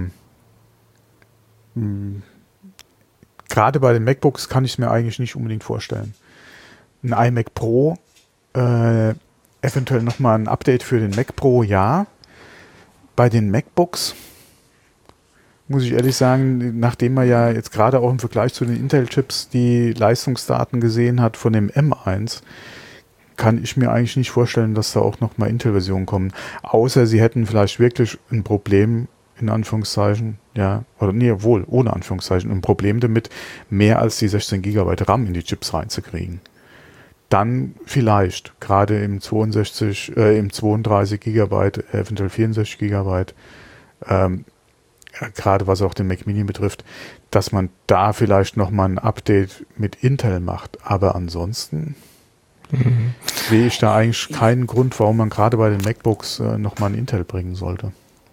Speaker 2: gerade bei den MacBooks kann ich es mir eigentlich nicht unbedingt vorstellen. Ein iMac Pro, eventuell nochmal ein Update für den Mac Pro, ja. Bei den MacBooks muss ich ehrlich sagen, nachdem man ja jetzt gerade auch im Vergleich zu den Intel-Chips die Leistungsdaten gesehen hat von dem M1, kann ich mir eigentlich nicht vorstellen, dass da auch nochmal Intel-Versionen kommen. Außer sie hätten vielleicht wirklich ein Problem, in Anführungszeichen, ja, oder nee, wohl, ohne Anführungszeichen, ein Problem damit, mehr als die 16 GB RAM in die Chips reinzukriegen. Dann vielleicht, gerade im 32 GB, eventuell 64 GB, gerade was auch den Mac Mini betrifft, dass man da vielleicht nochmal ein Update mit Intel macht. Aber ansonsten sehe ich da eigentlich keinen Grund, warum man gerade bei den MacBooks nochmal ein Intel bringen sollte.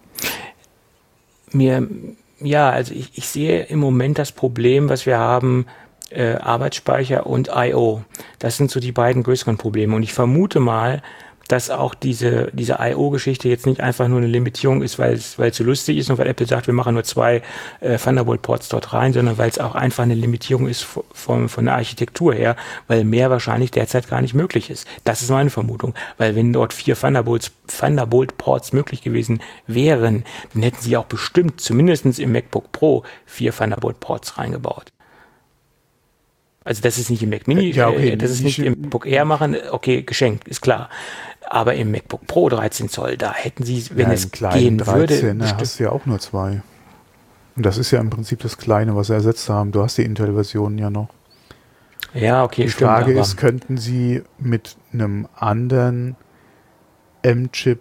Speaker 3: Also ich sehe im Moment das Problem, was wir haben, Arbeitsspeicher und I/O. Das sind so die beiden größeren Probleme. Und ich vermute mal, dass auch diese I/O-Geschichte jetzt nicht einfach nur eine Limitierung ist, weil es so lustig ist und weil Apple sagt, wir machen nur 2 Thunderbolt-Ports dort rein, sondern weil es auch einfach eine Limitierung ist von der Architektur her, weil mehr wahrscheinlich derzeit gar nicht möglich ist. Das ist meine Vermutung, weil wenn dort 4 Thunderbolt-Ports möglich gewesen wären, dann hätten sie auch bestimmt zumindest im MacBook Pro 4 Thunderbolt-Ports reingebaut. Also das ist nicht im Mac Mini, das ist nicht im MacBook Air machen, okay, geschenkt, ist klar. Aber im MacBook Pro 13 Zoll, da hätten sie, wenn es gehen 13, würde...
Speaker 2: Da hast du ja auch nur 2. Und das ist ja im Prinzip das Kleine, was sie ersetzt haben. Du hast die Intel-Versionen ja noch.
Speaker 3: Ja, okay,
Speaker 2: stimmt. Die Frage ist, könnten sie mit einem anderen M-Chip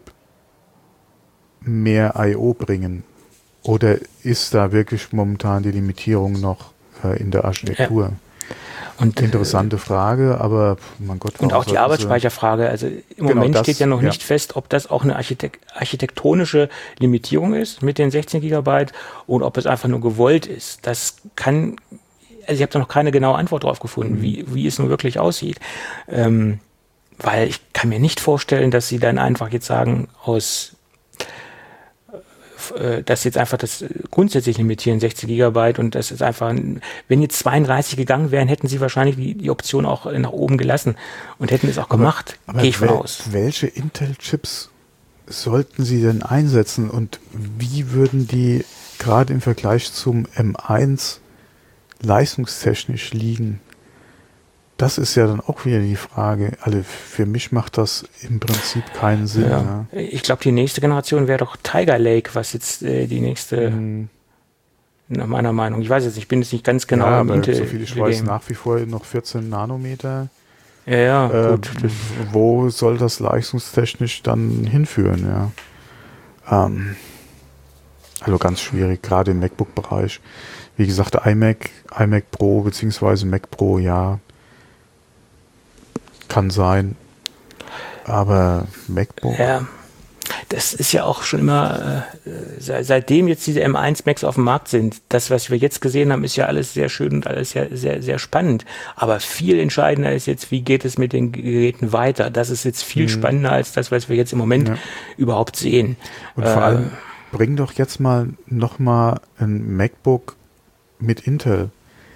Speaker 2: mehr I/O bringen? Oder ist da wirklich momentan die Limitierung noch in der Architektur? Ja. Und, interessante Frage, aber mein Gott.
Speaker 3: Und auch die Arbeitsspeicherfrage. Also im Moment steht ja noch nicht fest, ob das auch eine architektonische Limitierung ist mit den 16 GB oder ob es einfach nur gewollt ist. Das kann, also ich habe da noch keine genaue Antwort drauf gefunden, wie es nun wirklich aussieht. Weil ich kann mir nicht vorstellen, dass sie dann einfach jetzt sagen, dass jetzt einfach das grundsätzlich limitieren, 60 GB und das ist einfach, wenn jetzt 32 gegangen wären, hätten sie wahrscheinlich die Option auch nach oben gelassen und hätten es auch gemacht, gehe ich von aus.
Speaker 2: Welche Intel-Chips sollten sie denn einsetzen und wie würden die gerade im Vergleich zum M1 leistungstechnisch liegen? Das ist ja dann auch wieder die Frage. Also für mich macht das im Prinzip keinen Sinn. Ja.
Speaker 3: Ja. Ich glaube, die nächste Generation wäre doch Tiger Lake, was jetzt die nächste, nach meiner Meinung. Ich weiß jetzt nicht, ich bin jetzt nicht ganz genau
Speaker 2: im Intel. So viel ich weiß, nach wie vor noch 14 Nanometer.
Speaker 3: Gut.
Speaker 2: Wo soll das leistungstechnisch dann hinführen? Ja. Also ganz schwierig, gerade im MacBook-Bereich. Wie gesagt, iMac Pro bzw. Mac Pro, ja. Kann sein, aber MacBook.
Speaker 3: Ja, das ist ja auch schon immer, seitdem jetzt diese M1 Macs auf dem Markt sind, das, was wir jetzt gesehen haben, ist ja alles sehr schön und alles ja sehr, sehr spannend. Aber viel entscheidender ist jetzt, wie geht es mit den Geräten weiter? Das ist jetzt viel spannender als das, was wir jetzt im Moment überhaupt sehen.
Speaker 2: Und vor allem, bring doch jetzt noch mal ein MacBook mit Intel.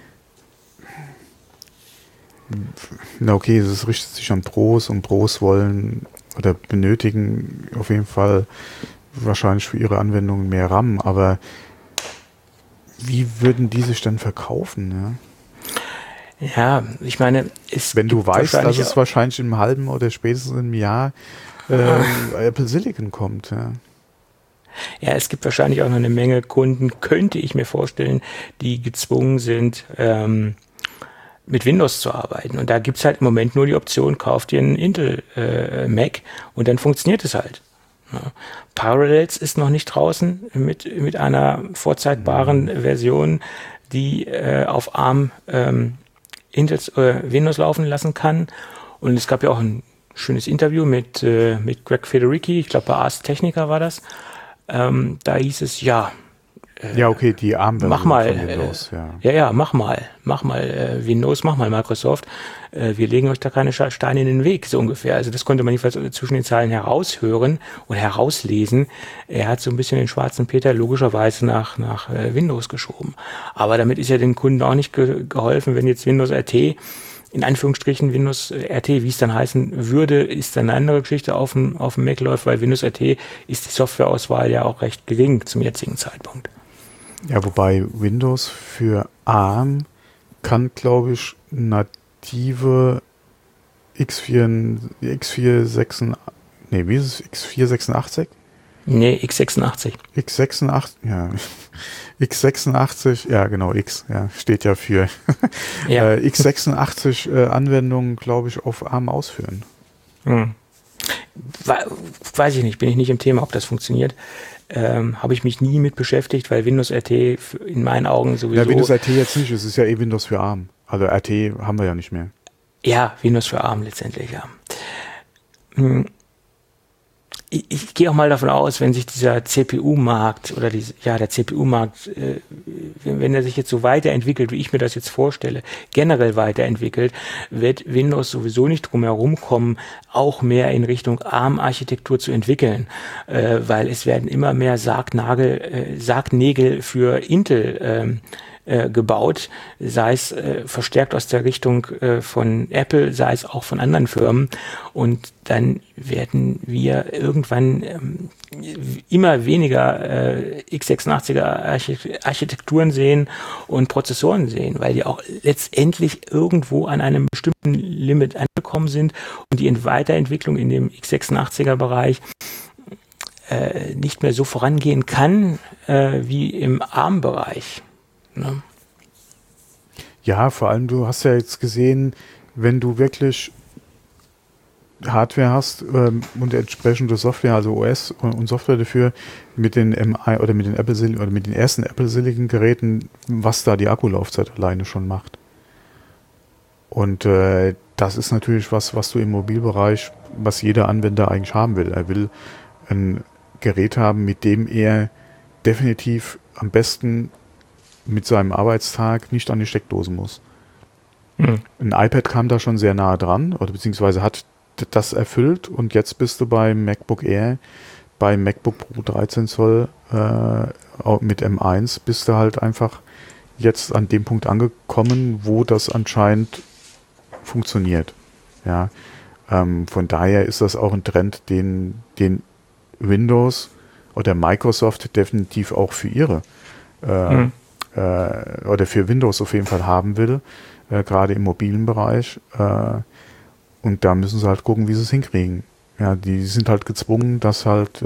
Speaker 2: Na okay, es richtet sich an Pros und Pros wollen oder benötigen auf jeden Fall wahrscheinlich für ihre Anwendungen mehr RAM, aber wie würden die sich denn verkaufen?
Speaker 3: Ja, ich meine,
Speaker 2: wenn du weißt, dass es wahrscheinlich im halben oder spätestens im Jahr Apple Silicon kommt.
Speaker 3: Ja, es gibt wahrscheinlich auch noch eine Menge Kunden, könnte ich mir vorstellen, die gezwungen sind, mit Windows zu arbeiten. Und da gibt's halt im Moment nur die Option, kauf dir einen Intel Mac und dann funktioniert es halt. Ja. Parallels ist noch nicht draußen mit einer vorzeigbaren Version, die auf ARM Intels Windows laufen lassen kann. Und es gab ja auch ein schönes Interview mit Greg Federici, ich glaube bei Ars Technica war das. Da hieß es,
Speaker 2: okay, die ARM-Version
Speaker 3: mach mal,
Speaker 2: von Windows,
Speaker 3: mach mal Windows, mach mal Microsoft. Wir legen euch da keine Steine in den Weg, so ungefähr. Also das konnte man jedenfalls zwischen den Zeilen heraushören und herauslesen. Er hat so ein bisschen den schwarzen Peter logischerweise nach Windows geschoben. Aber damit ist ja den Kunden auch nicht geholfen, wenn jetzt Windows RT, in Anführungsstrichen Windows RT, wie es dann heißen würde, ist dann eine andere Geschichte auf dem Mac läuft, weil Windows RT ist die Softwareauswahl ja auch recht gering zum jetzigen Zeitpunkt.
Speaker 2: Ja, wobei Windows für ARM kann, glaube ich, native x486, wie ist es? x486?
Speaker 3: Nee, x86.
Speaker 2: x86, ja. x86, ja genau, X, ja, steht ja für x86 Anwendungen, glaube ich, auf ARM ausführen.
Speaker 3: Weiß ich nicht, bin ich nicht im Thema, ob das funktioniert. Habe ich mich nie mit beschäftigt, weil Windows RT in meinen Augen sowieso...
Speaker 2: Ja, Windows RT jetzt nicht, es ist ja Windows für ARM. Also RT haben wir ja nicht mehr.
Speaker 3: Ja, Windows für ARM letztendlich, ja. Ich gehe auch mal davon aus, wenn sich dieser CPU-Markt oder der CPU-Markt, wenn er sich jetzt so weiterentwickelt, wie ich mir das jetzt vorstelle, generell weiterentwickelt, wird Windows sowieso nicht drum herum kommen, auch mehr in Richtung ARM-Architektur zu entwickeln, weil es werden immer mehr Sargnägel für Intel gebaut, sei es verstärkt aus der Richtung von Apple, sei es auch von anderen Firmen. Und dann werden wir irgendwann immer weniger x86er Architekturen sehen und Prozessoren sehen, weil die auch letztendlich irgendwo an einem bestimmten Limit angekommen sind und die Weiterentwicklung in dem x86er Bereich nicht mehr so vorangehen kann wie im ARM-Bereich. Ne?
Speaker 2: Ja, vor allem du hast ja jetzt gesehen, wenn du wirklich Hardware hast und entsprechende Software, also OS und Software dafür mit den MI oder mit den Apple oder mit den ersten Apple Silicon Geräten, was da die Akkulaufzeit alleine schon macht. Und das ist natürlich was du im Mobilbereich, was jeder Anwender eigentlich haben will. Er will ein Gerät haben, mit dem er definitiv am besten mit seinem Arbeitstag nicht an die Steckdose muss. Ein iPad kam da schon sehr nahe dran, oder beziehungsweise hat das erfüllt, und jetzt bist du beim MacBook Air, beim MacBook Pro 13 Zoll mit M1, bist du halt einfach jetzt an dem Punkt angekommen, wo das anscheinend funktioniert. Ja, von daher ist das auch ein Trend, den Windows oder Microsoft definitiv auch für ihre oder für Windows auf jeden Fall haben will, gerade im mobilen Bereich. Und da müssen sie halt gucken, wie sie es hinkriegen. Ja, die sind halt gezwungen, dass halt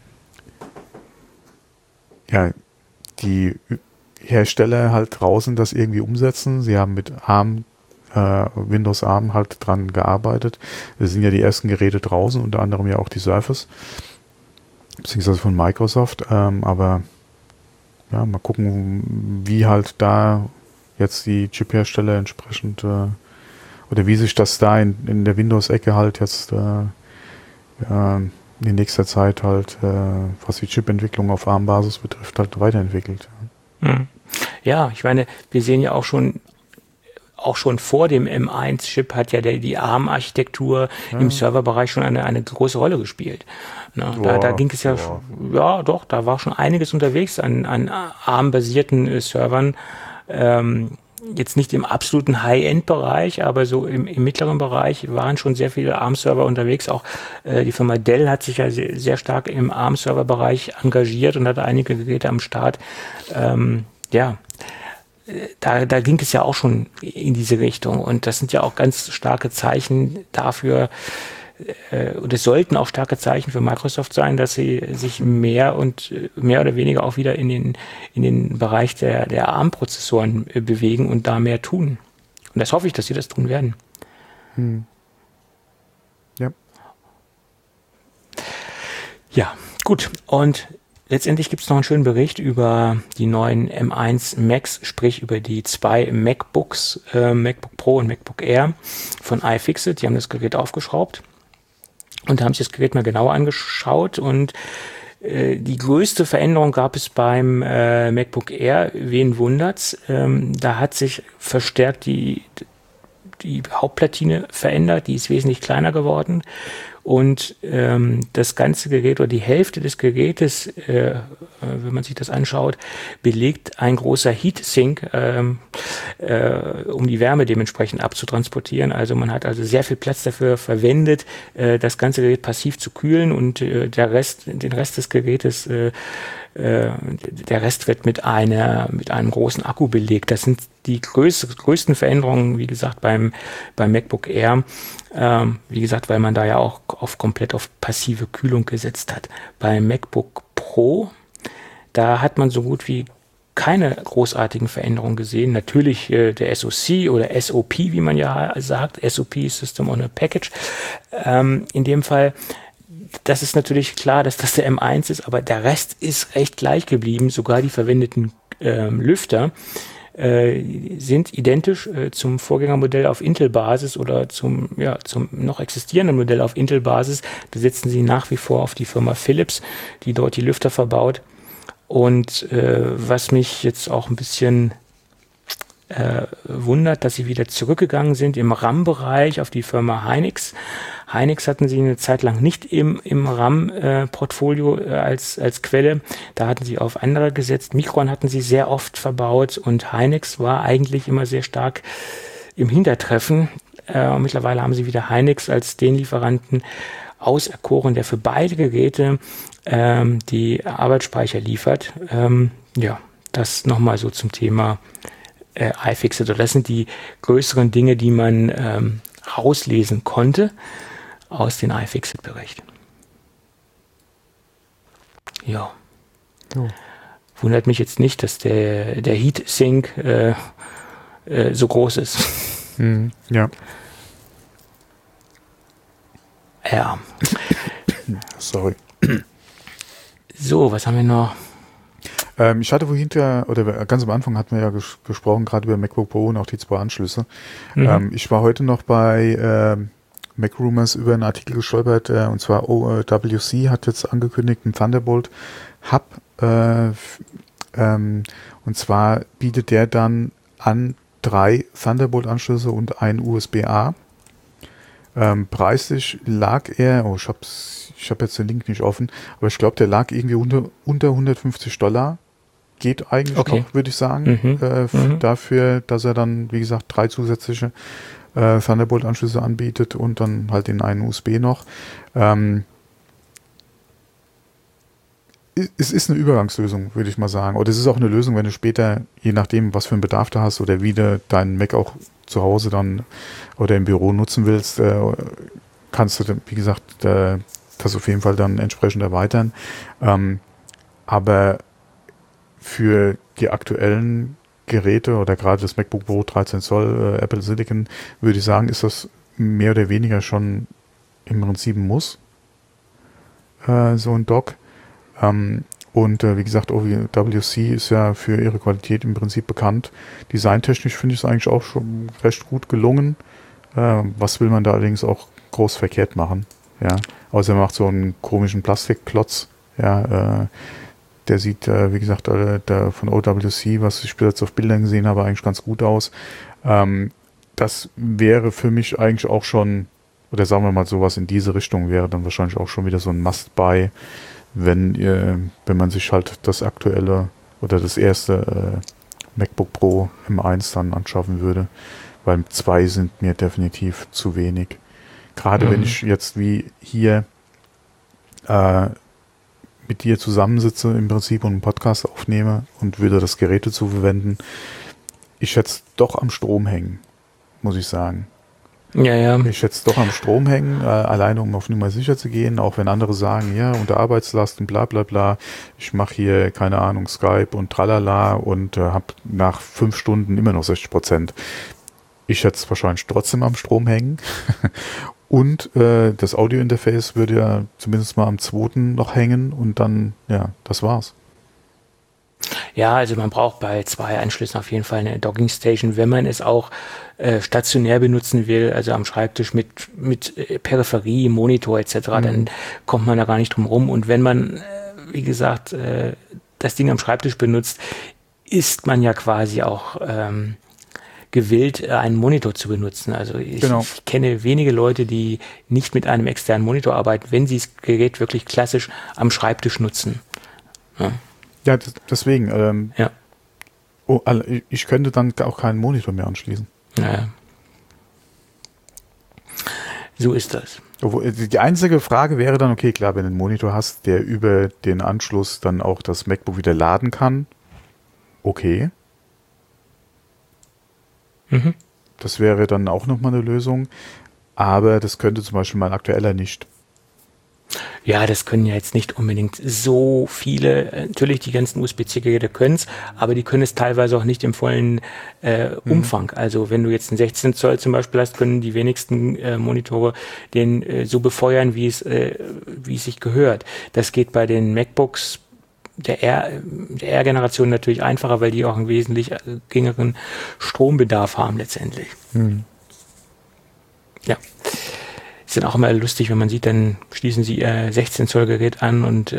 Speaker 2: die Hersteller halt draußen das irgendwie umsetzen. Sie haben mit ARM, Windows ARM halt dran gearbeitet. Es sind ja die ersten Geräte draußen, unter anderem ja auch die Surface, beziehungsweise von Microsoft, aber ja, mal gucken, wie halt da jetzt die Chip-Hersteller entsprechend oder wie sich das da in der Windows-Ecke halt jetzt in nächster Zeit halt, was die Chip-Entwicklung auf ARM-Basis betrifft, halt weiterentwickelt.
Speaker 3: Ja, ich meine, wir sehen ja auch schon vor dem M1-Chip hat ja die ARM-Architektur im Serverbereich schon eine große Rolle gespielt. Na, da ging es ja doch, da war schon einiges unterwegs an ARM-basierten Servern. Jetzt nicht im absoluten High-End-Bereich, aber so im mittleren Bereich waren schon sehr viele ARM-Server unterwegs. Auch die Firma Dell hat sich ja sehr, sehr stark im ARM-Server-Bereich engagiert und hat einige Geräte am Start. Da ging es ja auch schon in diese Richtung. Und das sind ja auch ganz starke Zeichen dafür, und es sollten auch starke Zeichen für Microsoft sein, dass sie sich mehr oder weniger auch wieder in den Bereich der ARM-Prozessoren bewegen und da mehr tun. Und das hoffe ich, dass sie das tun werden.
Speaker 2: Ja.
Speaker 3: Ja, gut. Und letztendlich gibt es noch einen schönen Bericht über die neuen M1 Macs, sprich über die 2 MacBooks, MacBook Pro und MacBook Air von iFixit. Die haben das Gerät aufgeschraubt und haben sich das Gerät mal genauer angeschaut. Und die größte Veränderung gab es beim MacBook Air. Wen wundert's? Da hat sich verstärkt die Hauptplatine verändert, die ist wesentlich kleiner geworden und das ganze Gerät oder die Hälfte des Gerätes, wenn man sich das anschaut, belegt ein großer Heatsink, um die Wärme dementsprechend abzutransportieren. Also man hat also sehr viel Platz dafür verwendet, das ganze Gerät passiv zu kühlen und den Rest des Gerätes der Rest wird mit einem großen Akku belegt. Das sind die größten Veränderungen, wie gesagt, beim MacBook Air. Wie gesagt, weil man da ja auch komplett auf passive Kühlung gesetzt hat. Beim MacBook Pro, da hat man so gut wie keine großartigen Veränderungen gesehen. Natürlich der SoC oder SOP, wie man ja sagt, SOP, System on a Package. In dem Fall, das ist natürlich klar, dass das der M1 ist, aber der Rest ist recht gleich geblieben. Sogar die verwendeten Lüfter sind identisch zum Vorgängermodell auf Intel-Basis oder zum noch existierenden Modell auf Intel-Basis. Da setzen sie nach wie vor auf die Firma Philips, die dort die Lüfter verbaut. Und was mich jetzt auch ein bisschen wundert, dass sie wieder zurückgegangen sind im RAM-Bereich auf die Firma Hynix. Hynix hatten sie eine Zeit lang nicht im RAM-Portfolio als Quelle. Da hatten sie auf andere gesetzt. Micron hatten sie sehr oft verbaut und Hynix war eigentlich immer sehr stark im Hintertreffen. Mittlerweile haben sie wieder Hynix als den Lieferanten auserkoren, der für beide Geräte die Arbeitsspeicher liefert. Das nochmal so zum Thema iFixit. Das sind die größeren Dinge, die man rauslesen konnte aus dem iFixit-Bericht. Ja. Oh. Wundert mich jetzt nicht, dass der Heatsink so groß ist.
Speaker 2: Ja.
Speaker 3: Ja.
Speaker 2: Sorry.
Speaker 3: So, was haben wir noch?
Speaker 2: Ich hatte ganz am Anfang hatten wir ja gesprochen, gerade über MacBook Pro und auch die 2 Anschlüsse. Ich war heute noch bei MacRumors über einen Artikel gestolpert, und zwar OWC hat jetzt angekündigt, einen Thunderbolt Hub, und zwar bietet der dann an 3 Thunderbolt-Anschlüsse und ein USB-A. Preislich lag er, ich hab jetzt den Link nicht offen, aber ich glaube, der lag irgendwie unter $150. Geht eigentlich noch, würde ich sagen, dafür, dass er dann, wie gesagt, 3 zusätzliche Thunderbolt-Anschlüsse anbietet und dann halt den einen USB noch. Es ist eine Übergangslösung, würde ich mal sagen. Oder es ist auch eine Lösung, wenn du später, je nachdem, was für einen Bedarf du hast oder wie du deinen Mac auch zu Hause dann oder im Büro nutzen willst, kannst du, wie gesagt, das auf jeden Fall dann entsprechend erweitern. Aber für die aktuellen Geräte oder gerade das MacBook Pro 13 Zoll Apple Silicon, würde ich sagen, ist das mehr oder weniger schon im Prinzip ein Muss. So ein Dock. Und wie gesagt, OWC ist ja für ihre Qualität im Prinzip bekannt. Designtechnisch finde ich es eigentlich auch schon recht gut gelungen. Was will man da allerdings auch groß verkehrt machen? Ja, außer man macht so einen komischen Plastikklotz. Ja, der sieht, wie gesagt, der von OWC, was ich jetzt auf Bildern gesehen habe, eigentlich ganz gut aus. Das wäre für mich eigentlich auch schon, oder sagen wir mal sowas in diese Richtung, wäre dann wahrscheinlich auch schon wieder so ein Must-Buy, wenn man sich halt das aktuelle oder das erste MacBook Pro M1 dann anschaffen würde, weil 2 sind mir definitiv zu wenig. Gerade wenn ich jetzt wie hier mit dir zusammensitze im Prinzip und einen Podcast aufnehme und würde das Gerät dazu verwenden, ich schätze doch am Strom hängen, muss ich sagen.
Speaker 3: Ja.
Speaker 2: Ich schätze doch am Strom hängen, alleine um auf Nummer sicher zu gehen, auch wenn andere sagen, ja, unter Arbeitslast und bla bla bla, ich mache hier, keine Ahnung, Skype und tralala und habe nach 5 Stunden immer noch 60%. Ich hätte es wahrscheinlich trotzdem am Strom hängen. Und das Audiointerface würde ja zumindest mal am 2. noch hängen und dann, ja, das war's.
Speaker 3: Ja, also man braucht bei 2 Anschlüssen auf jeden Fall eine Dockingstation, wenn man es auch stationär benutzen will, also am Schreibtisch mit Peripherie, Monitor etc., dann kommt man da gar nicht drum rum. Und wenn man, wie gesagt, das Ding am Schreibtisch benutzt, ist man ja quasi auch gewillt, einen Monitor zu benutzen. Also ich kenne wenige Leute, die nicht mit einem externen Monitor arbeiten, wenn sie das Gerät wirklich klassisch am Schreibtisch nutzen.
Speaker 2: Ja, deswegen. Ich könnte dann auch keinen Monitor mehr anschließen.
Speaker 3: Naja. So ist das.
Speaker 2: Die einzige Frage wäre dann, okay, klar, wenn du einen Monitor hast, der über den Anschluss dann auch das MacBook wieder laden kann, okay. Das wäre dann auch nochmal eine Lösung, aber das könnte zum Beispiel mein aktueller nicht.
Speaker 3: Ja, das können ja jetzt nicht unbedingt so viele, natürlich die ganzen USB-C-Geräte können es, aber die können es teilweise auch nicht im vollen Umfang. Also wenn du jetzt einen 16 Zoll zum Beispiel hast, können die wenigsten Monitore den so befeuern, wie es sich gehört. Das geht bei den MacBooks der R-Generation natürlich einfacher, weil die auch einen wesentlich geringeren Strombedarf haben letztendlich. Ja. Ist dann auch immer lustig, wenn man sieht, dann schließen sie ihr 16 Zoll Gerät an und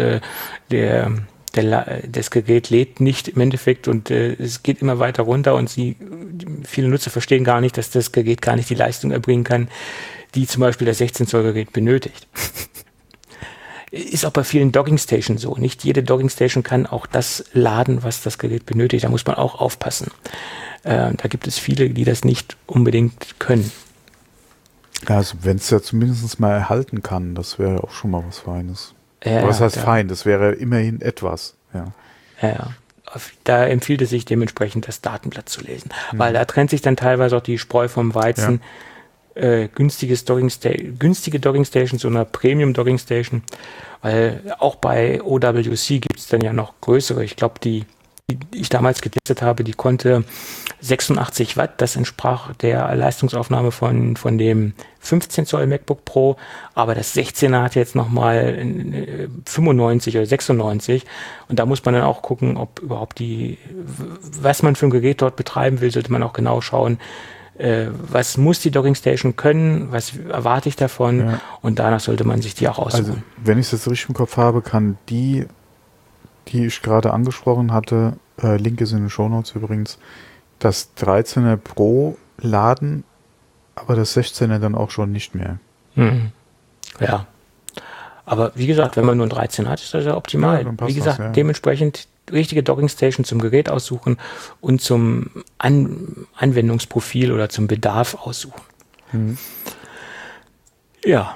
Speaker 3: das Gerät lädt nicht im Endeffekt und es geht immer weiter runter und viele Nutzer verstehen gar nicht, dass das Gerät gar nicht die Leistung erbringen kann, die zum Beispiel das 16 Zoll Gerät benötigt. Ist auch bei vielen Doggingstations so. Nicht jede Dockingstation kann auch das laden, was das Gerät benötigt. Da muss man auch aufpassen. Da gibt es viele, die das nicht unbedingt können.
Speaker 2: Ja, also wenn es ja zumindest mal erhalten kann, das wäre auch schon mal was Feines.
Speaker 3: Ja,
Speaker 2: was heißt fein? Das wäre immerhin etwas.
Speaker 3: Ja. Da empfiehlt es sich dementsprechend, das Datenblatt zu lesen. Weil da trennt sich dann teilweise auch die Spreu vom Weizen. Günstige Doggingstations oder Premium Dockingstation. Weil auch bei OWC gibt es dann ja noch größere. Ich glaube, die ich damals getestet habe, die konnte 86 Watt. Das entsprach der Leistungsaufnahme von dem 15 Zoll MacBook Pro. Aber das 16er hat jetzt nochmal 95 oder 96. Und da muss man dann auch gucken, ob überhaupt was man für ein Gerät dort betreiben will, sollte man auch genau schauen, was muss die Dockingstation können, was erwarte ich davon und danach sollte man sich die auch aussuchen.
Speaker 2: Also, wenn ich es jetzt richtig im Kopf habe, kann die ich gerade angesprochen hatte, Link ist in den Shownotes übrigens, das 13er Pro laden, aber das 16er dann auch schon nicht mehr.
Speaker 3: Ja, aber wie gesagt, wenn man nur ein 13 hat, ist das ja optimal. Ja, wie gesagt, dementsprechend richtige Dockingstation zum Gerät aussuchen und zum Anwendungsprofil oder zum Bedarf aussuchen. Ja.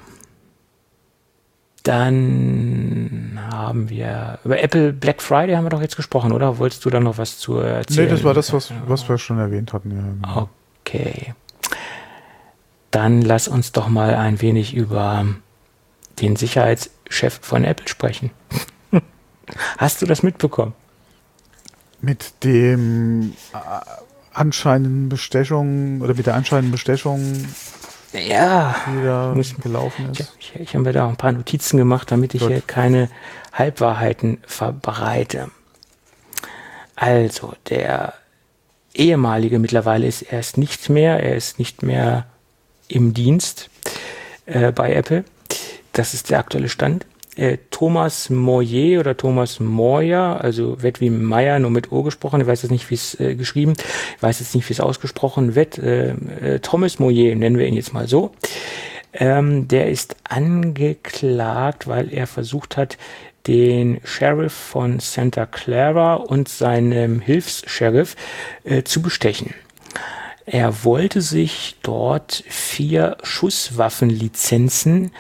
Speaker 3: Dann haben wir über Apple Black Friday haben wir doch jetzt gesprochen, oder? Wolltest du da noch was zu erzählen?
Speaker 2: Nee, das war das, was wir schon erwähnt hatten. Ja, genau.
Speaker 3: Okay. Dann lass uns doch mal ein wenig über den Sicherheitschef von Apple sprechen. Hast du das mitbekommen?
Speaker 2: Mit dem anscheinenden Bestechung oder mit der anscheinenden Bestechung,
Speaker 3: ja,
Speaker 2: die da gelaufen ist?
Speaker 3: Ich habe mir da ein paar Notizen gemacht, damit ich hier keine Halbwahrheiten verbreite. Also, der ehemalige mittlerweile ist er ist nicht mehr im Dienst bei Apple. Das ist der aktuelle Stand. Thomas Moyer oder Thomas Moyer, also wird wie Meyer, nur mit O gesprochen, ich weiß jetzt nicht, wie es geschrieben, ich weiß jetzt nicht, wie es ausgesprochen wird, Thomas Moyer, nennen wir ihn jetzt mal so, der ist angeklagt, weil er versucht hat, den Sheriff von Santa Clara und seinem Hilfs-Sheriff zu bestechen. Er wollte sich dort 4 Schusswaffenlizenzen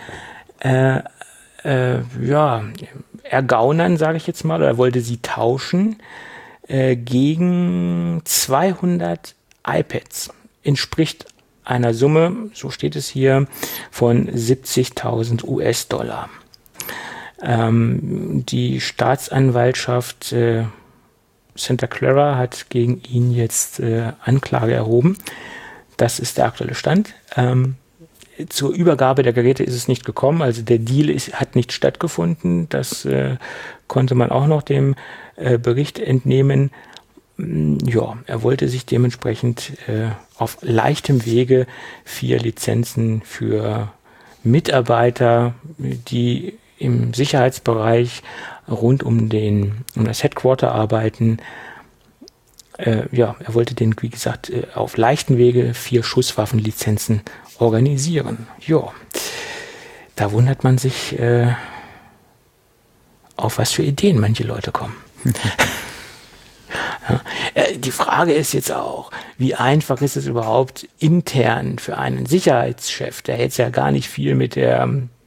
Speaker 3: ergaunern, sage ich jetzt mal, oder er wollte sie tauschen gegen 200 iPads. Entspricht einer Summe, so steht es hier, von 70.000 US-Dollar. Die Staatsanwaltschaft Santa Clara hat gegen ihn jetzt Anklage erhoben. Das ist der aktuelle Stand. Zur Übergabe der Geräte ist es nicht gekommen, also der Deal hat nicht stattgefunden. Das konnte man auch noch dem Bericht entnehmen. Ja, er wollte sich dementsprechend auf leichtem Wege 4 Lizenzen für Mitarbeiter, die im Sicherheitsbereich rund um das Headquarter arbeiten. Er wollte den, wie gesagt, auf leichten Wege 4 Schusswaffenlizenzen organisieren. Ja, da wundert man sich, auf was für Ideen manche Leute kommen. Die Frage ist jetzt auch, wie einfach ist es überhaupt intern für einen Sicherheitschef, der jetzt ja gar nicht viel mit der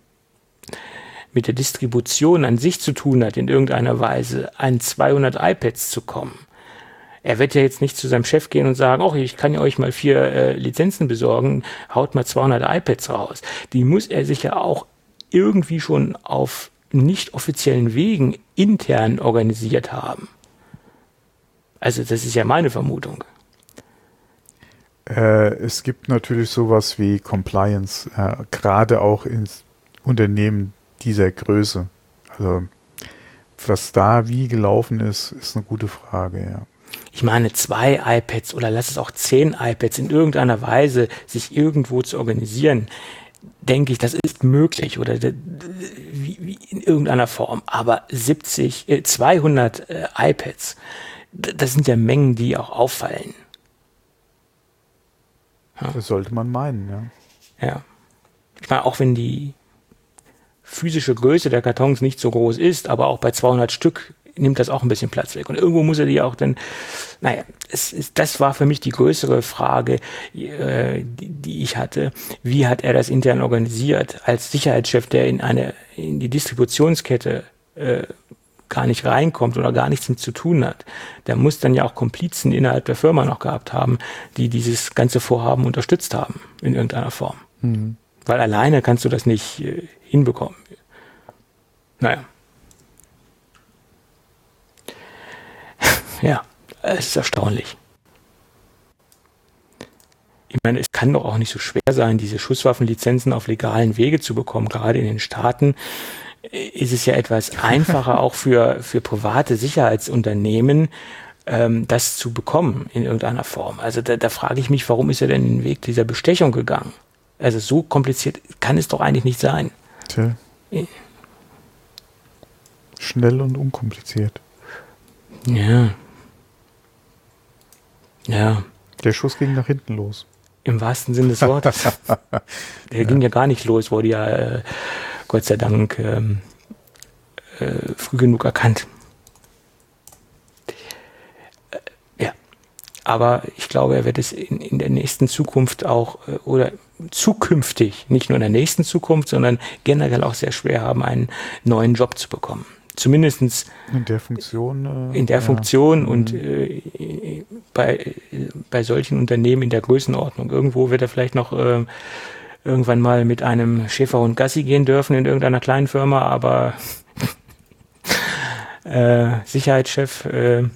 Speaker 3: Distribution an sich zu tun hat, in irgendeiner Weise an 200 iPads zu kommen. Er wird ja jetzt nicht zu seinem Chef gehen und sagen, ich kann ja euch mal 4 Lizenzen besorgen, haut mal 200 iPads raus. Die muss er sich ja auch irgendwie schon auf nicht offiziellen Wegen intern organisiert haben. Also das ist ja meine Vermutung.
Speaker 2: Es gibt natürlich sowas wie Compliance, gerade auch in Unternehmen dieser Größe. Also was da wie gelaufen ist, ist eine gute Frage, ja.
Speaker 3: Ich meine, 2 iPads oder lass es auch 10 iPads in irgendeiner Weise sich irgendwo zu organisieren, denke ich, das ist möglich oder wie in irgendeiner Form. Aber 200 iPads, das sind ja Mengen, die auch auffallen.
Speaker 2: Ja. Das sollte man meinen, ja.
Speaker 3: Ja. Ich meine, auch wenn die physische Größe der Kartons nicht so groß ist, aber auch bei 200 Stück nimmt das auch ein bisschen Platz weg. Und irgendwo muss er die auch dann, das war für mich die größere Frage, die ich hatte. Wie hat er das intern organisiert? Als Sicherheitschef, der in die Distributionskette gar nicht reinkommt oder gar nichts mit zu tun hat, der muss dann ja auch Komplizen innerhalb der Firma noch gehabt haben, die dieses ganze Vorhaben unterstützt haben in irgendeiner Form. Mhm. Weil alleine kannst du das nicht hinbekommen. Ja, es ist erstaunlich. Ich meine, es kann doch auch nicht so schwer sein, diese Schusswaffenlizenzen auf legalen Wege zu bekommen. Gerade in den Staaten ist es ja etwas einfacher, auch für private Sicherheitsunternehmen, das zu bekommen in irgendeiner Form. Also da frage ich mich, warum ist er denn den Weg dieser Bestechung gegangen? Also so kompliziert kann es doch eigentlich nicht sein.
Speaker 2: Tja. Schnell und unkompliziert.
Speaker 3: Ja.
Speaker 2: Der Schuss ging nach hinten los.
Speaker 3: Im wahrsten Sinne des Wortes. Der ging ja gar nicht los, wurde ja Gott sei Dank früh genug erkannt. Aber ich glaube, er wird es in der nächsten Zukunft auch, oder zukünftig, nicht nur in der nächsten Zukunft, sondern generell auch sehr schwer haben, einen neuen Job zu bekommen. Zumindestens
Speaker 2: in der Funktion.
Speaker 3: Funktion und bei solchen Unternehmen in der Größenordnung. Irgendwo wird er vielleicht noch irgendwann mal mit einem Schäferhund Gassi gehen dürfen in irgendeiner kleinen Firma, aber Sicherheitschef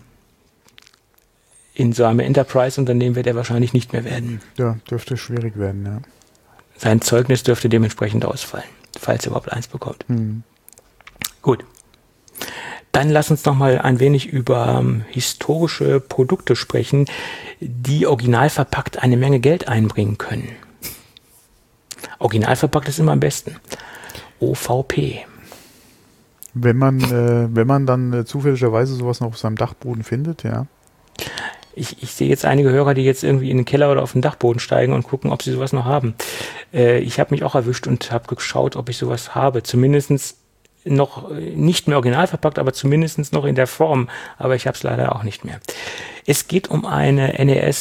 Speaker 3: in so einem Enterprise-Unternehmen wird er wahrscheinlich nicht mehr werden.
Speaker 2: Ja, dürfte schwierig werden, ja.
Speaker 3: Sein Zeugnis dürfte dementsprechend ausfallen, falls er überhaupt eins bekommt. Gut. Dann lass uns noch mal ein wenig über historische Produkte sprechen, die original verpackt eine Menge Geld einbringen können. Original verpackt ist immer am besten. OVP.
Speaker 2: Wenn man dann zufälligerweise sowas noch auf seinem Dachboden findet, ja.
Speaker 3: Ich sehe jetzt einige Hörer, die jetzt irgendwie in den Keller oder auf den Dachboden steigen und gucken, ob sie sowas noch haben. Ich habe mich auch erwischt und habe geschaut, ob ich sowas habe. Zumindest noch nicht mehr original verpackt, aber zumindest noch in der Form. Aber ich habe es leider auch nicht mehr. Es geht um eine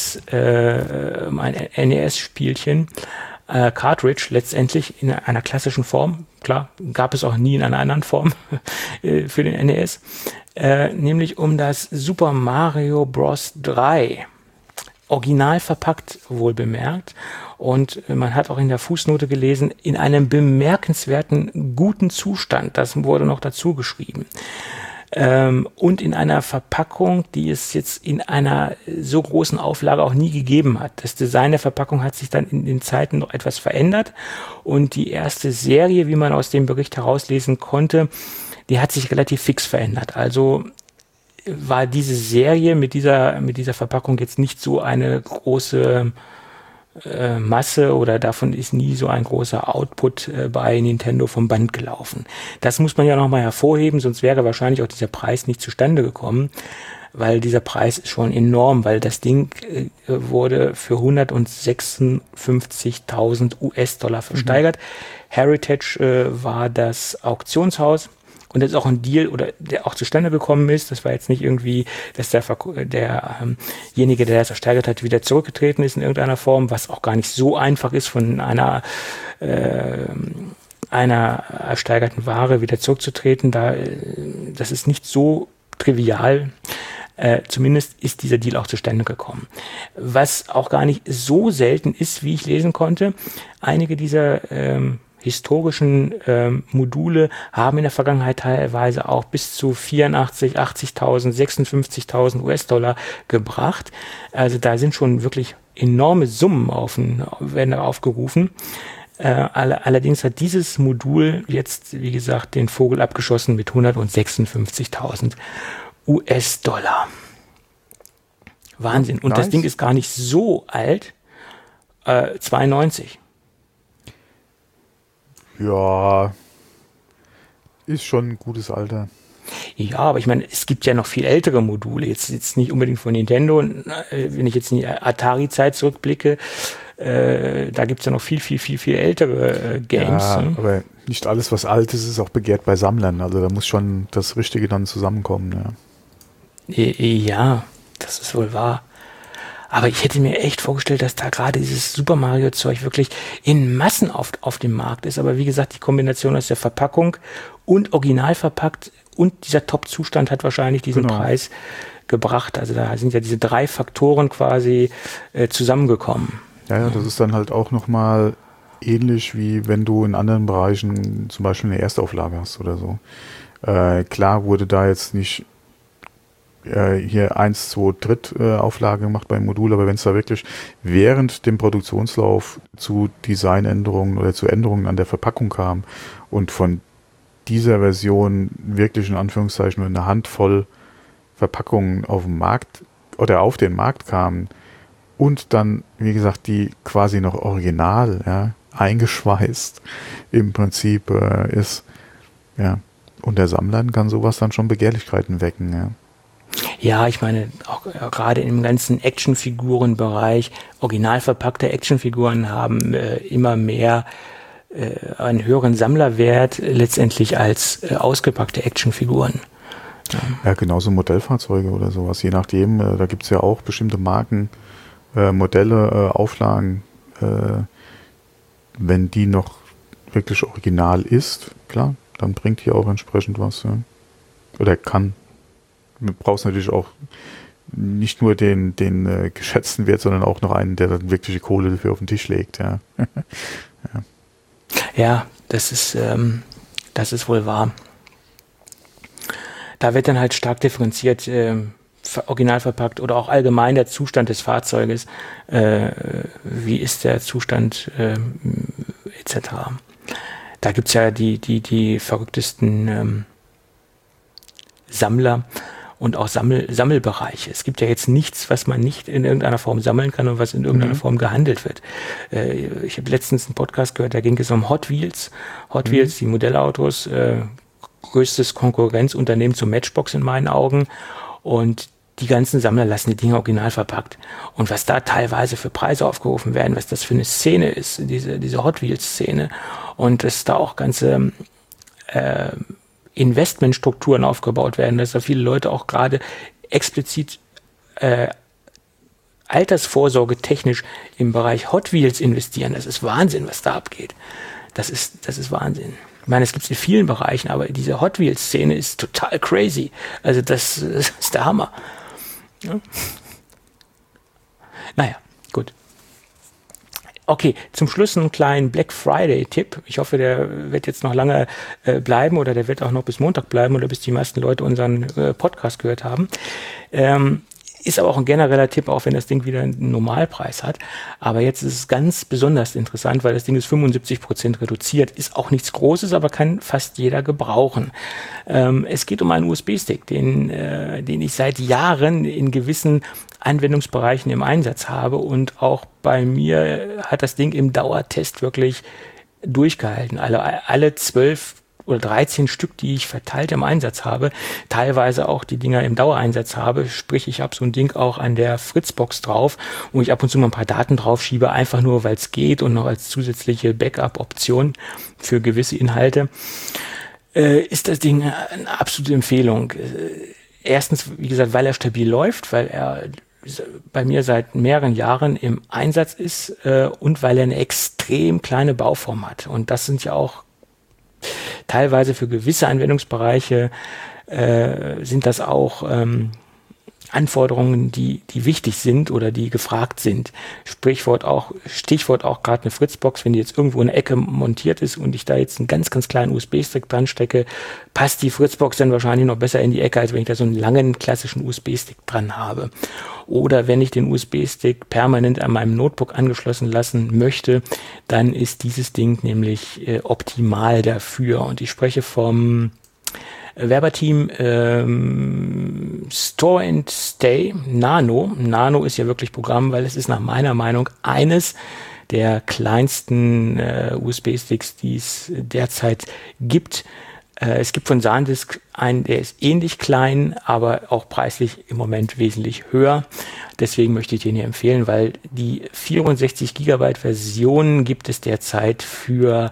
Speaker 3: NES-Spielchen, Cartridge letztendlich in einer klassischen Form. Klar, gab es auch nie in einer anderen Form für den NES. Nämlich um das Super Mario Bros. 3. Original verpackt, wohl bemerkt. Und man hat auch in der Fußnote gelesen, in einem bemerkenswerten guten Zustand. Das wurde noch dazu geschrieben. und in einer Verpackung, die es jetzt in einer so großen Auflage auch nie gegeben hat. Das Design der Verpackung hat sich dann in den Zeiten noch etwas verändert und die erste Serie, wie man aus dem Bericht herauslesen konnte, die hat sich relativ fix verändert. Also war diese Serie mit dieser Verpackung jetzt nicht so eine große Masse oder davon ist nie so ein großer Output bei Nintendo vom Band gelaufen. Das muss man ja nochmal hervorheben, sonst wäre wahrscheinlich auch dieser Preis nicht zustande gekommen, weil dieser Preis ist schon enorm, weil das Ding wurde für 156.000 US-Dollar versteigert. Heritage war das Auktionshaus. Und das ist auch ein Deal, oder der auch zustande gekommen ist. Das war jetzt nicht irgendwie, dass derjenige, der das ersteigert hat, wieder zurückgetreten ist in irgendeiner Form, was auch gar nicht so einfach ist, von einer ersteigerten Ware wieder zurückzutreten. Das ist nicht so trivial. Zumindest ist dieser Deal auch zustande gekommen. Was auch gar nicht so selten ist, wie ich lesen konnte. Einige dieser historischen Module haben in der Vergangenheit teilweise auch bis zu 84.000, 80.000, 56.000 US-Dollar gebracht. Also da sind schon wirklich enorme Summen werden aufgerufen. Allerdings hat dieses Modul jetzt, wie gesagt, den Vogel abgeschossen mit 156.000 US-Dollar. Wahnsinn. Und nice. Das Ding ist gar nicht so alt. 92.
Speaker 2: Ja, ist schon ein gutes Alter.
Speaker 3: Ja, aber ich meine, es gibt ja noch viel ältere Module. Jetzt nicht unbedingt von Nintendo. Wenn ich jetzt in die Atari-Zeit zurückblicke, da gibt es ja noch viel ältere Games.
Speaker 2: Ja, aber nicht alles, was alt ist, ist auch begehrt bei Sammlern. Also da muss schon das Richtige dann zusammenkommen.
Speaker 3: Ja, das ist wohl wahr. Aber ich hätte mir echt vorgestellt, dass da gerade dieses Super Mario-Zeug wirklich in Massen auf dem Markt ist. Aber wie gesagt, die Kombination aus der Verpackung und original verpackt und dieser Top-Zustand hat wahrscheinlich diesen Preis gebracht. Also da sind ja diese 3 Faktoren quasi zusammengekommen.
Speaker 2: Ja, das ist dann halt auch nochmal ähnlich, wie wenn du in anderen Bereichen zum Beispiel eine Erstauflage hast oder so. Klar wurde da jetzt nicht hier 1, 2, Drittauflage gemacht beim Modul, aber wenn es da wirklich während dem Produktionslauf zu Designänderungen oder zu Änderungen an der Verpackung kam und von dieser Version wirklich in Anführungszeichen nur eine Handvoll Verpackungen auf den Markt kamen und dann, wie gesagt, die quasi noch original, eingeschweißt im Prinzip ist, und der Sammler kann sowas dann schon Begehrlichkeiten wecken,
Speaker 3: Ja, ich meine, auch gerade im ganzen Actionfigurenbereich, original verpackte Actionfiguren haben immer mehr einen höheren Sammlerwert letztendlich als ausgepackte Actionfiguren.
Speaker 2: Ja, genauso Modellfahrzeuge oder sowas, je nachdem, da gibt es ja auch bestimmte Marken, Modelle, Auflagen, wenn die noch wirklich original ist, klar, dann bringt die auch entsprechend was, oder kann. Du brauchst natürlich auch nicht nur den geschätzten Wert, sondern auch noch einen, der dann wirkliche Kohle dafür auf den Tisch legt.
Speaker 3: Ja, das ist wohl wahr. Da wird dann halt stark differenziert, original verpackt oder auch allgemein der Zustand des Fahrzeuges. Wie ist der Zustand etc. Da gibt es ja die verrücktesten Sammler und auch Sammelbereiche. Es gibt ja jetzt nichts, was man nicht in irgendeiner Form sammeln kann und was in irgendeiner Form gehandelt wird. Ich habe letztens einen Podcast gehört, da ging es um Hot Wheels. Hot Wheels, die Modellautos, größtes Konkurrenzunternehmen zu Matchbox in meinen Augen. Und die ganzen Sammler lassen die Dinge original verpackt. Und was da teilweise für Preise aufgerufen werden, was das für eine Szene ist, diese Hot Wheels-Szene. Und dass da auch ganze Investmentstrukturen aufgebaut werden, dass da viele Leute auch gerade explizit Altersvorsorge technisch im Bereich Hot Wheels investieren. Das ist Wahnsinn, was da abgeht. Das ist Wahnsinn. Ich meine, es gibt es in vielen Bereichen, aber diese Hot Wheels-Szene ist total crazy. Also das ist der Hammer. Ja. Naja, gut. Okay, zum Schluss einen kleinen Black Friday-Tipp. Ich hoffe, der wird jetzt noch lange bleiben oder der wird auch noch bis Montag bleiben oder bis die meisten Leute unseren Podcast gehört haben. Ist aber auch ein genereller Tipp, auch wenn das Ding wieder einen Normalpreis hat. Aber jetzt ist es ganz besonders interessant, weil das Ding ist 75% reduziert. Ist auch nichts Großes, aber kann fast jeder gebrauchen. Es geht um einen USB-Stick, den ich seit Jahren in gewissen Anwendungsbereichen im Einsatz habe. Und auch bei mir hat das Ding im Dauertest wirklich durchgehalten. Alle 12 oder 13 Stück, die ich verteilt im Einsatz habe, teilweise auch die Dinger im Dauereinsatz habe, sprich ich habe so ein Ding auch an der Fritzbox drauf, wo ich ab und zu mal ein paar Daten drauf schiebe, einfach nur, weil es geht und noch als zusätzliche Backup-Option für gewisse Inhalte, ist das Ding eine absolute Empfehlung. Erstens, wie gesagt, weil er stabil läuft, weil er bei mir seit mehreren Jahren im Einsatz ist und weil er eine extrem kleine Bauform hat. Und das sind ja auch teilweise für gewisse Anwendungsbereiche sind das auch Anforderungen, die wichtig sind oder die gefragt sind. Stichwort auch gerade eine Fritzbox, wenn die jetzt irgendwo in der Ecke montiert ist und ich da jetzt einen ganz, ganz kleinen USB-Stick dran stecke, passt die Fritzbox dann wahrscheinlich noch besser in die Ecke, als wenn ich da so einen langen klassischen USB-Stick dran habe. Oder wenn ich den USB-Stick permanent an meinem Notebook angeschlossen lassen möchte, dann ist dieses Ding nämlich optimal dafür. Und ich spreche vom Werberteam Store and Stay Nano. Nano ist ja wirklich Programm, weil es ist nach meiner Meinung eines der kleinsten USB-Sticks, die es derzeit gibt. Es gibt von SanDisk einen, der ist ähnlich klein, aber auch preislich im Moment wesentlich höher. Deswegen möchte ich den hier empfehlen, weil die 64 GB Version gibt es derzeit für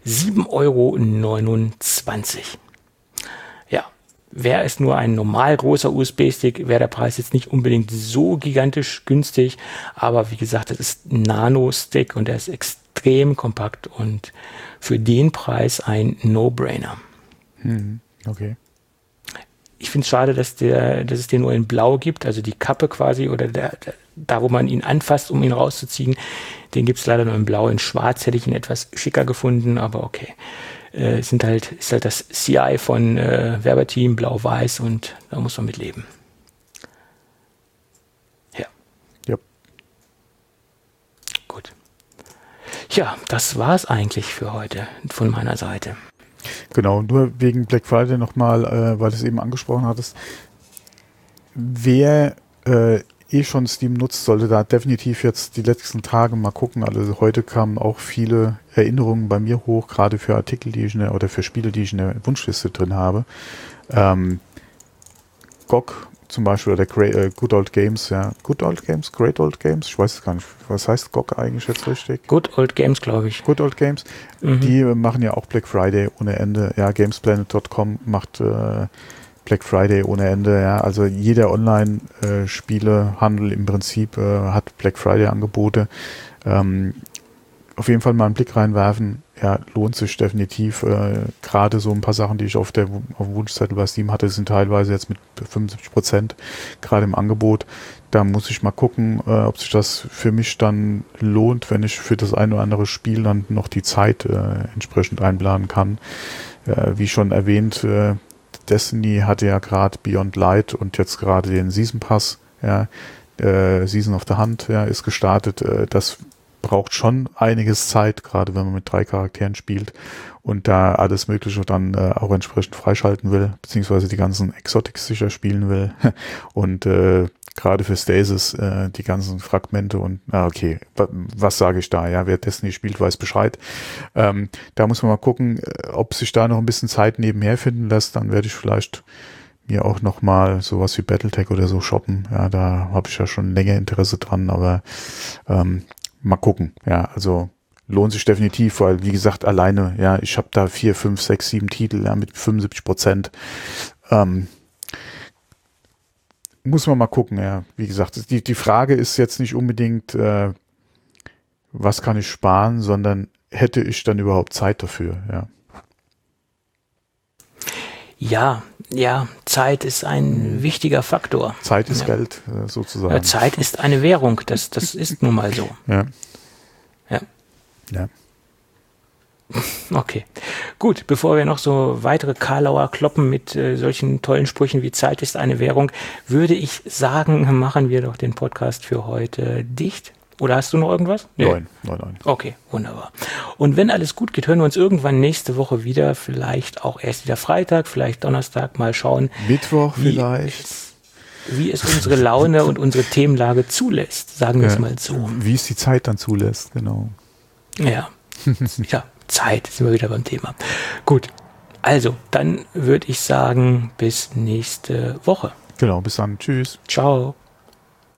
Speaker 3: 7,29 €. Ja, wäre es nur ein normal großer USB-Stick, wäre der Preis jetzt nicht unbedingt so gigantisch günstig. Aber wie gesagt, das ist ein Nano-Stick und der ist extrem kompakt und für den Preis ein No-Brainer.
Speaker 2: Okay.
Speaker 3: Ich finde es schade, dass es den nur in Blau gibt, also die Kappe quasi oder da, wo man ihn anfasst, um ihn rauszuziehen, den gibt es leider nur in Blau. In Schwarz hätte ich ihn etwas schicker gefunden, aber okay. Ist halt das CI von Werberteam, blau-weiß und da muss man mit leben. Ja.
Speaker 2: Ja.
Speaker 3: Gut. Ja, das war es eigentlich für heute von meiner Seite.
Speaker 2: Genau, nur wegen Black Friday nochmal, weil du es eben angesprochen hattest. Wer schon Steam nutzt, sollte da definitiv jetzt die letzten Tage mal gucken. Also heute kamen auch viele Erinnerungen bei mir hoch, gerade für Artikel, die ich oder für Spiele, die ich in der Wunschliste drin habe. GOG zum Beispiel oder Good Old Games, ja. Good Old Games, Great Old Games, ich weiß es gar nicht. Was heißt GOG eigentlich jetzt richtig?
Speaker 3: Good Old Games, glaube ich.
Speaker 2: Good Old Games. Die machen ja auch Black Friday ohne Ende. Ja, Gamesplanet.com macht Black Friday ohne Ende. Ja, also jeder Online-Spielehandel im Prinzip hat Black Friday-Angebote. Auf jeden Fall mal einen Blick reinwerfen. Ja, lohnt sich definitiv. Gerade so ein paar Sachen, die ich auf dem Wunschzettel bei Steam hatte, sind teilweise jetzt mit 75% gerade im Angebot. Da muss ich mal gucken, ob sich das für mich dann lohnt, wenn ich für das ein oder andere Spiel dann noch die Zeit entsprechend einplanen kann. Wie schon erwähnt, Destiny hatte ja gerade Beyond Light und jetzt gerade den Season Pass, ja, Season of the Hunt, ja, ist gestartet. Das braucht schon einiges Zeit, gerade wenn man mit 3 Charakteren spielt und da alles Mögliche dann auch entsprechend freischalten will, beziehungsweise die ganzen Exotics sicher spielen will und gerade für Stasis die ganzen Fragmente und okay, was sage ich da? Ja, wer Destiny spielt, weiß Bescheid. Da muss man mal gucken, ob sich da noch ein bisschen Zeit nebenher finden lässt, dann werde ich vielleicht mir auch nochmal sowas wie Battletech oder so shoppen. Ja, da habe ich ja schon länger Interesse dran, aber mal gucken. Ja, also lohnt sich definitiv, weil wie gesagt, alleine, ja, ich habe da 4, 5, 6, 7 Titel ja, mit 75%. Muss man mal gucken, ja. Wie gesagt, die Frage ist jetzt nicht unbedingt, was kann ich sparen, sondern hätte ich dann überhaupt Zeit dafür, ja.
Speaker 3: Ja, Zeit ist ein wichtiger Faktor.
Speaker 2: Zeit ist Geld, sozusagen.
Speaker 3: Zeit ist eine Währung, das ist nun mal so.
Speaker 2: Ja.
Speaker 3: Ja.
Speaker 2: Ja.
Speaker 3: Okay, gut. Bevor wir noch so weitere Karlauer kloppen mit solchen tollen Sprüchen wie Zeit ist eine Währung, würde ich sagen, machen wir doch den Podcast für heute dicht. Oder hast du noch irgendwas?
Speaker 2: Nee. Nein.
Speaker 3: Okay, wunderbar. Und wenn alles gut geht, hören wir uns irgendwann nächste Woche wieder. Vielleicht auch erst wieder Freitag, vielleicht Donnerstag. Mal schauen.
Speaker 2: Mittwoch vielleicht.
Speaker 3: Wie es unsere Laune und unsere Themenlage zulässt. Sagen wir es mal so.
Speaker 2: Wie es die Zeit dann zulässt, genau.
Speaker 3: Ja. Ja. Zeit, sind wir wieder beim Thema. Gut, also dann würde ich sagen, bis nächste Woche.
Speaker 2: Genau, bis dann. Tschüss.
Speaker 3: Ciao.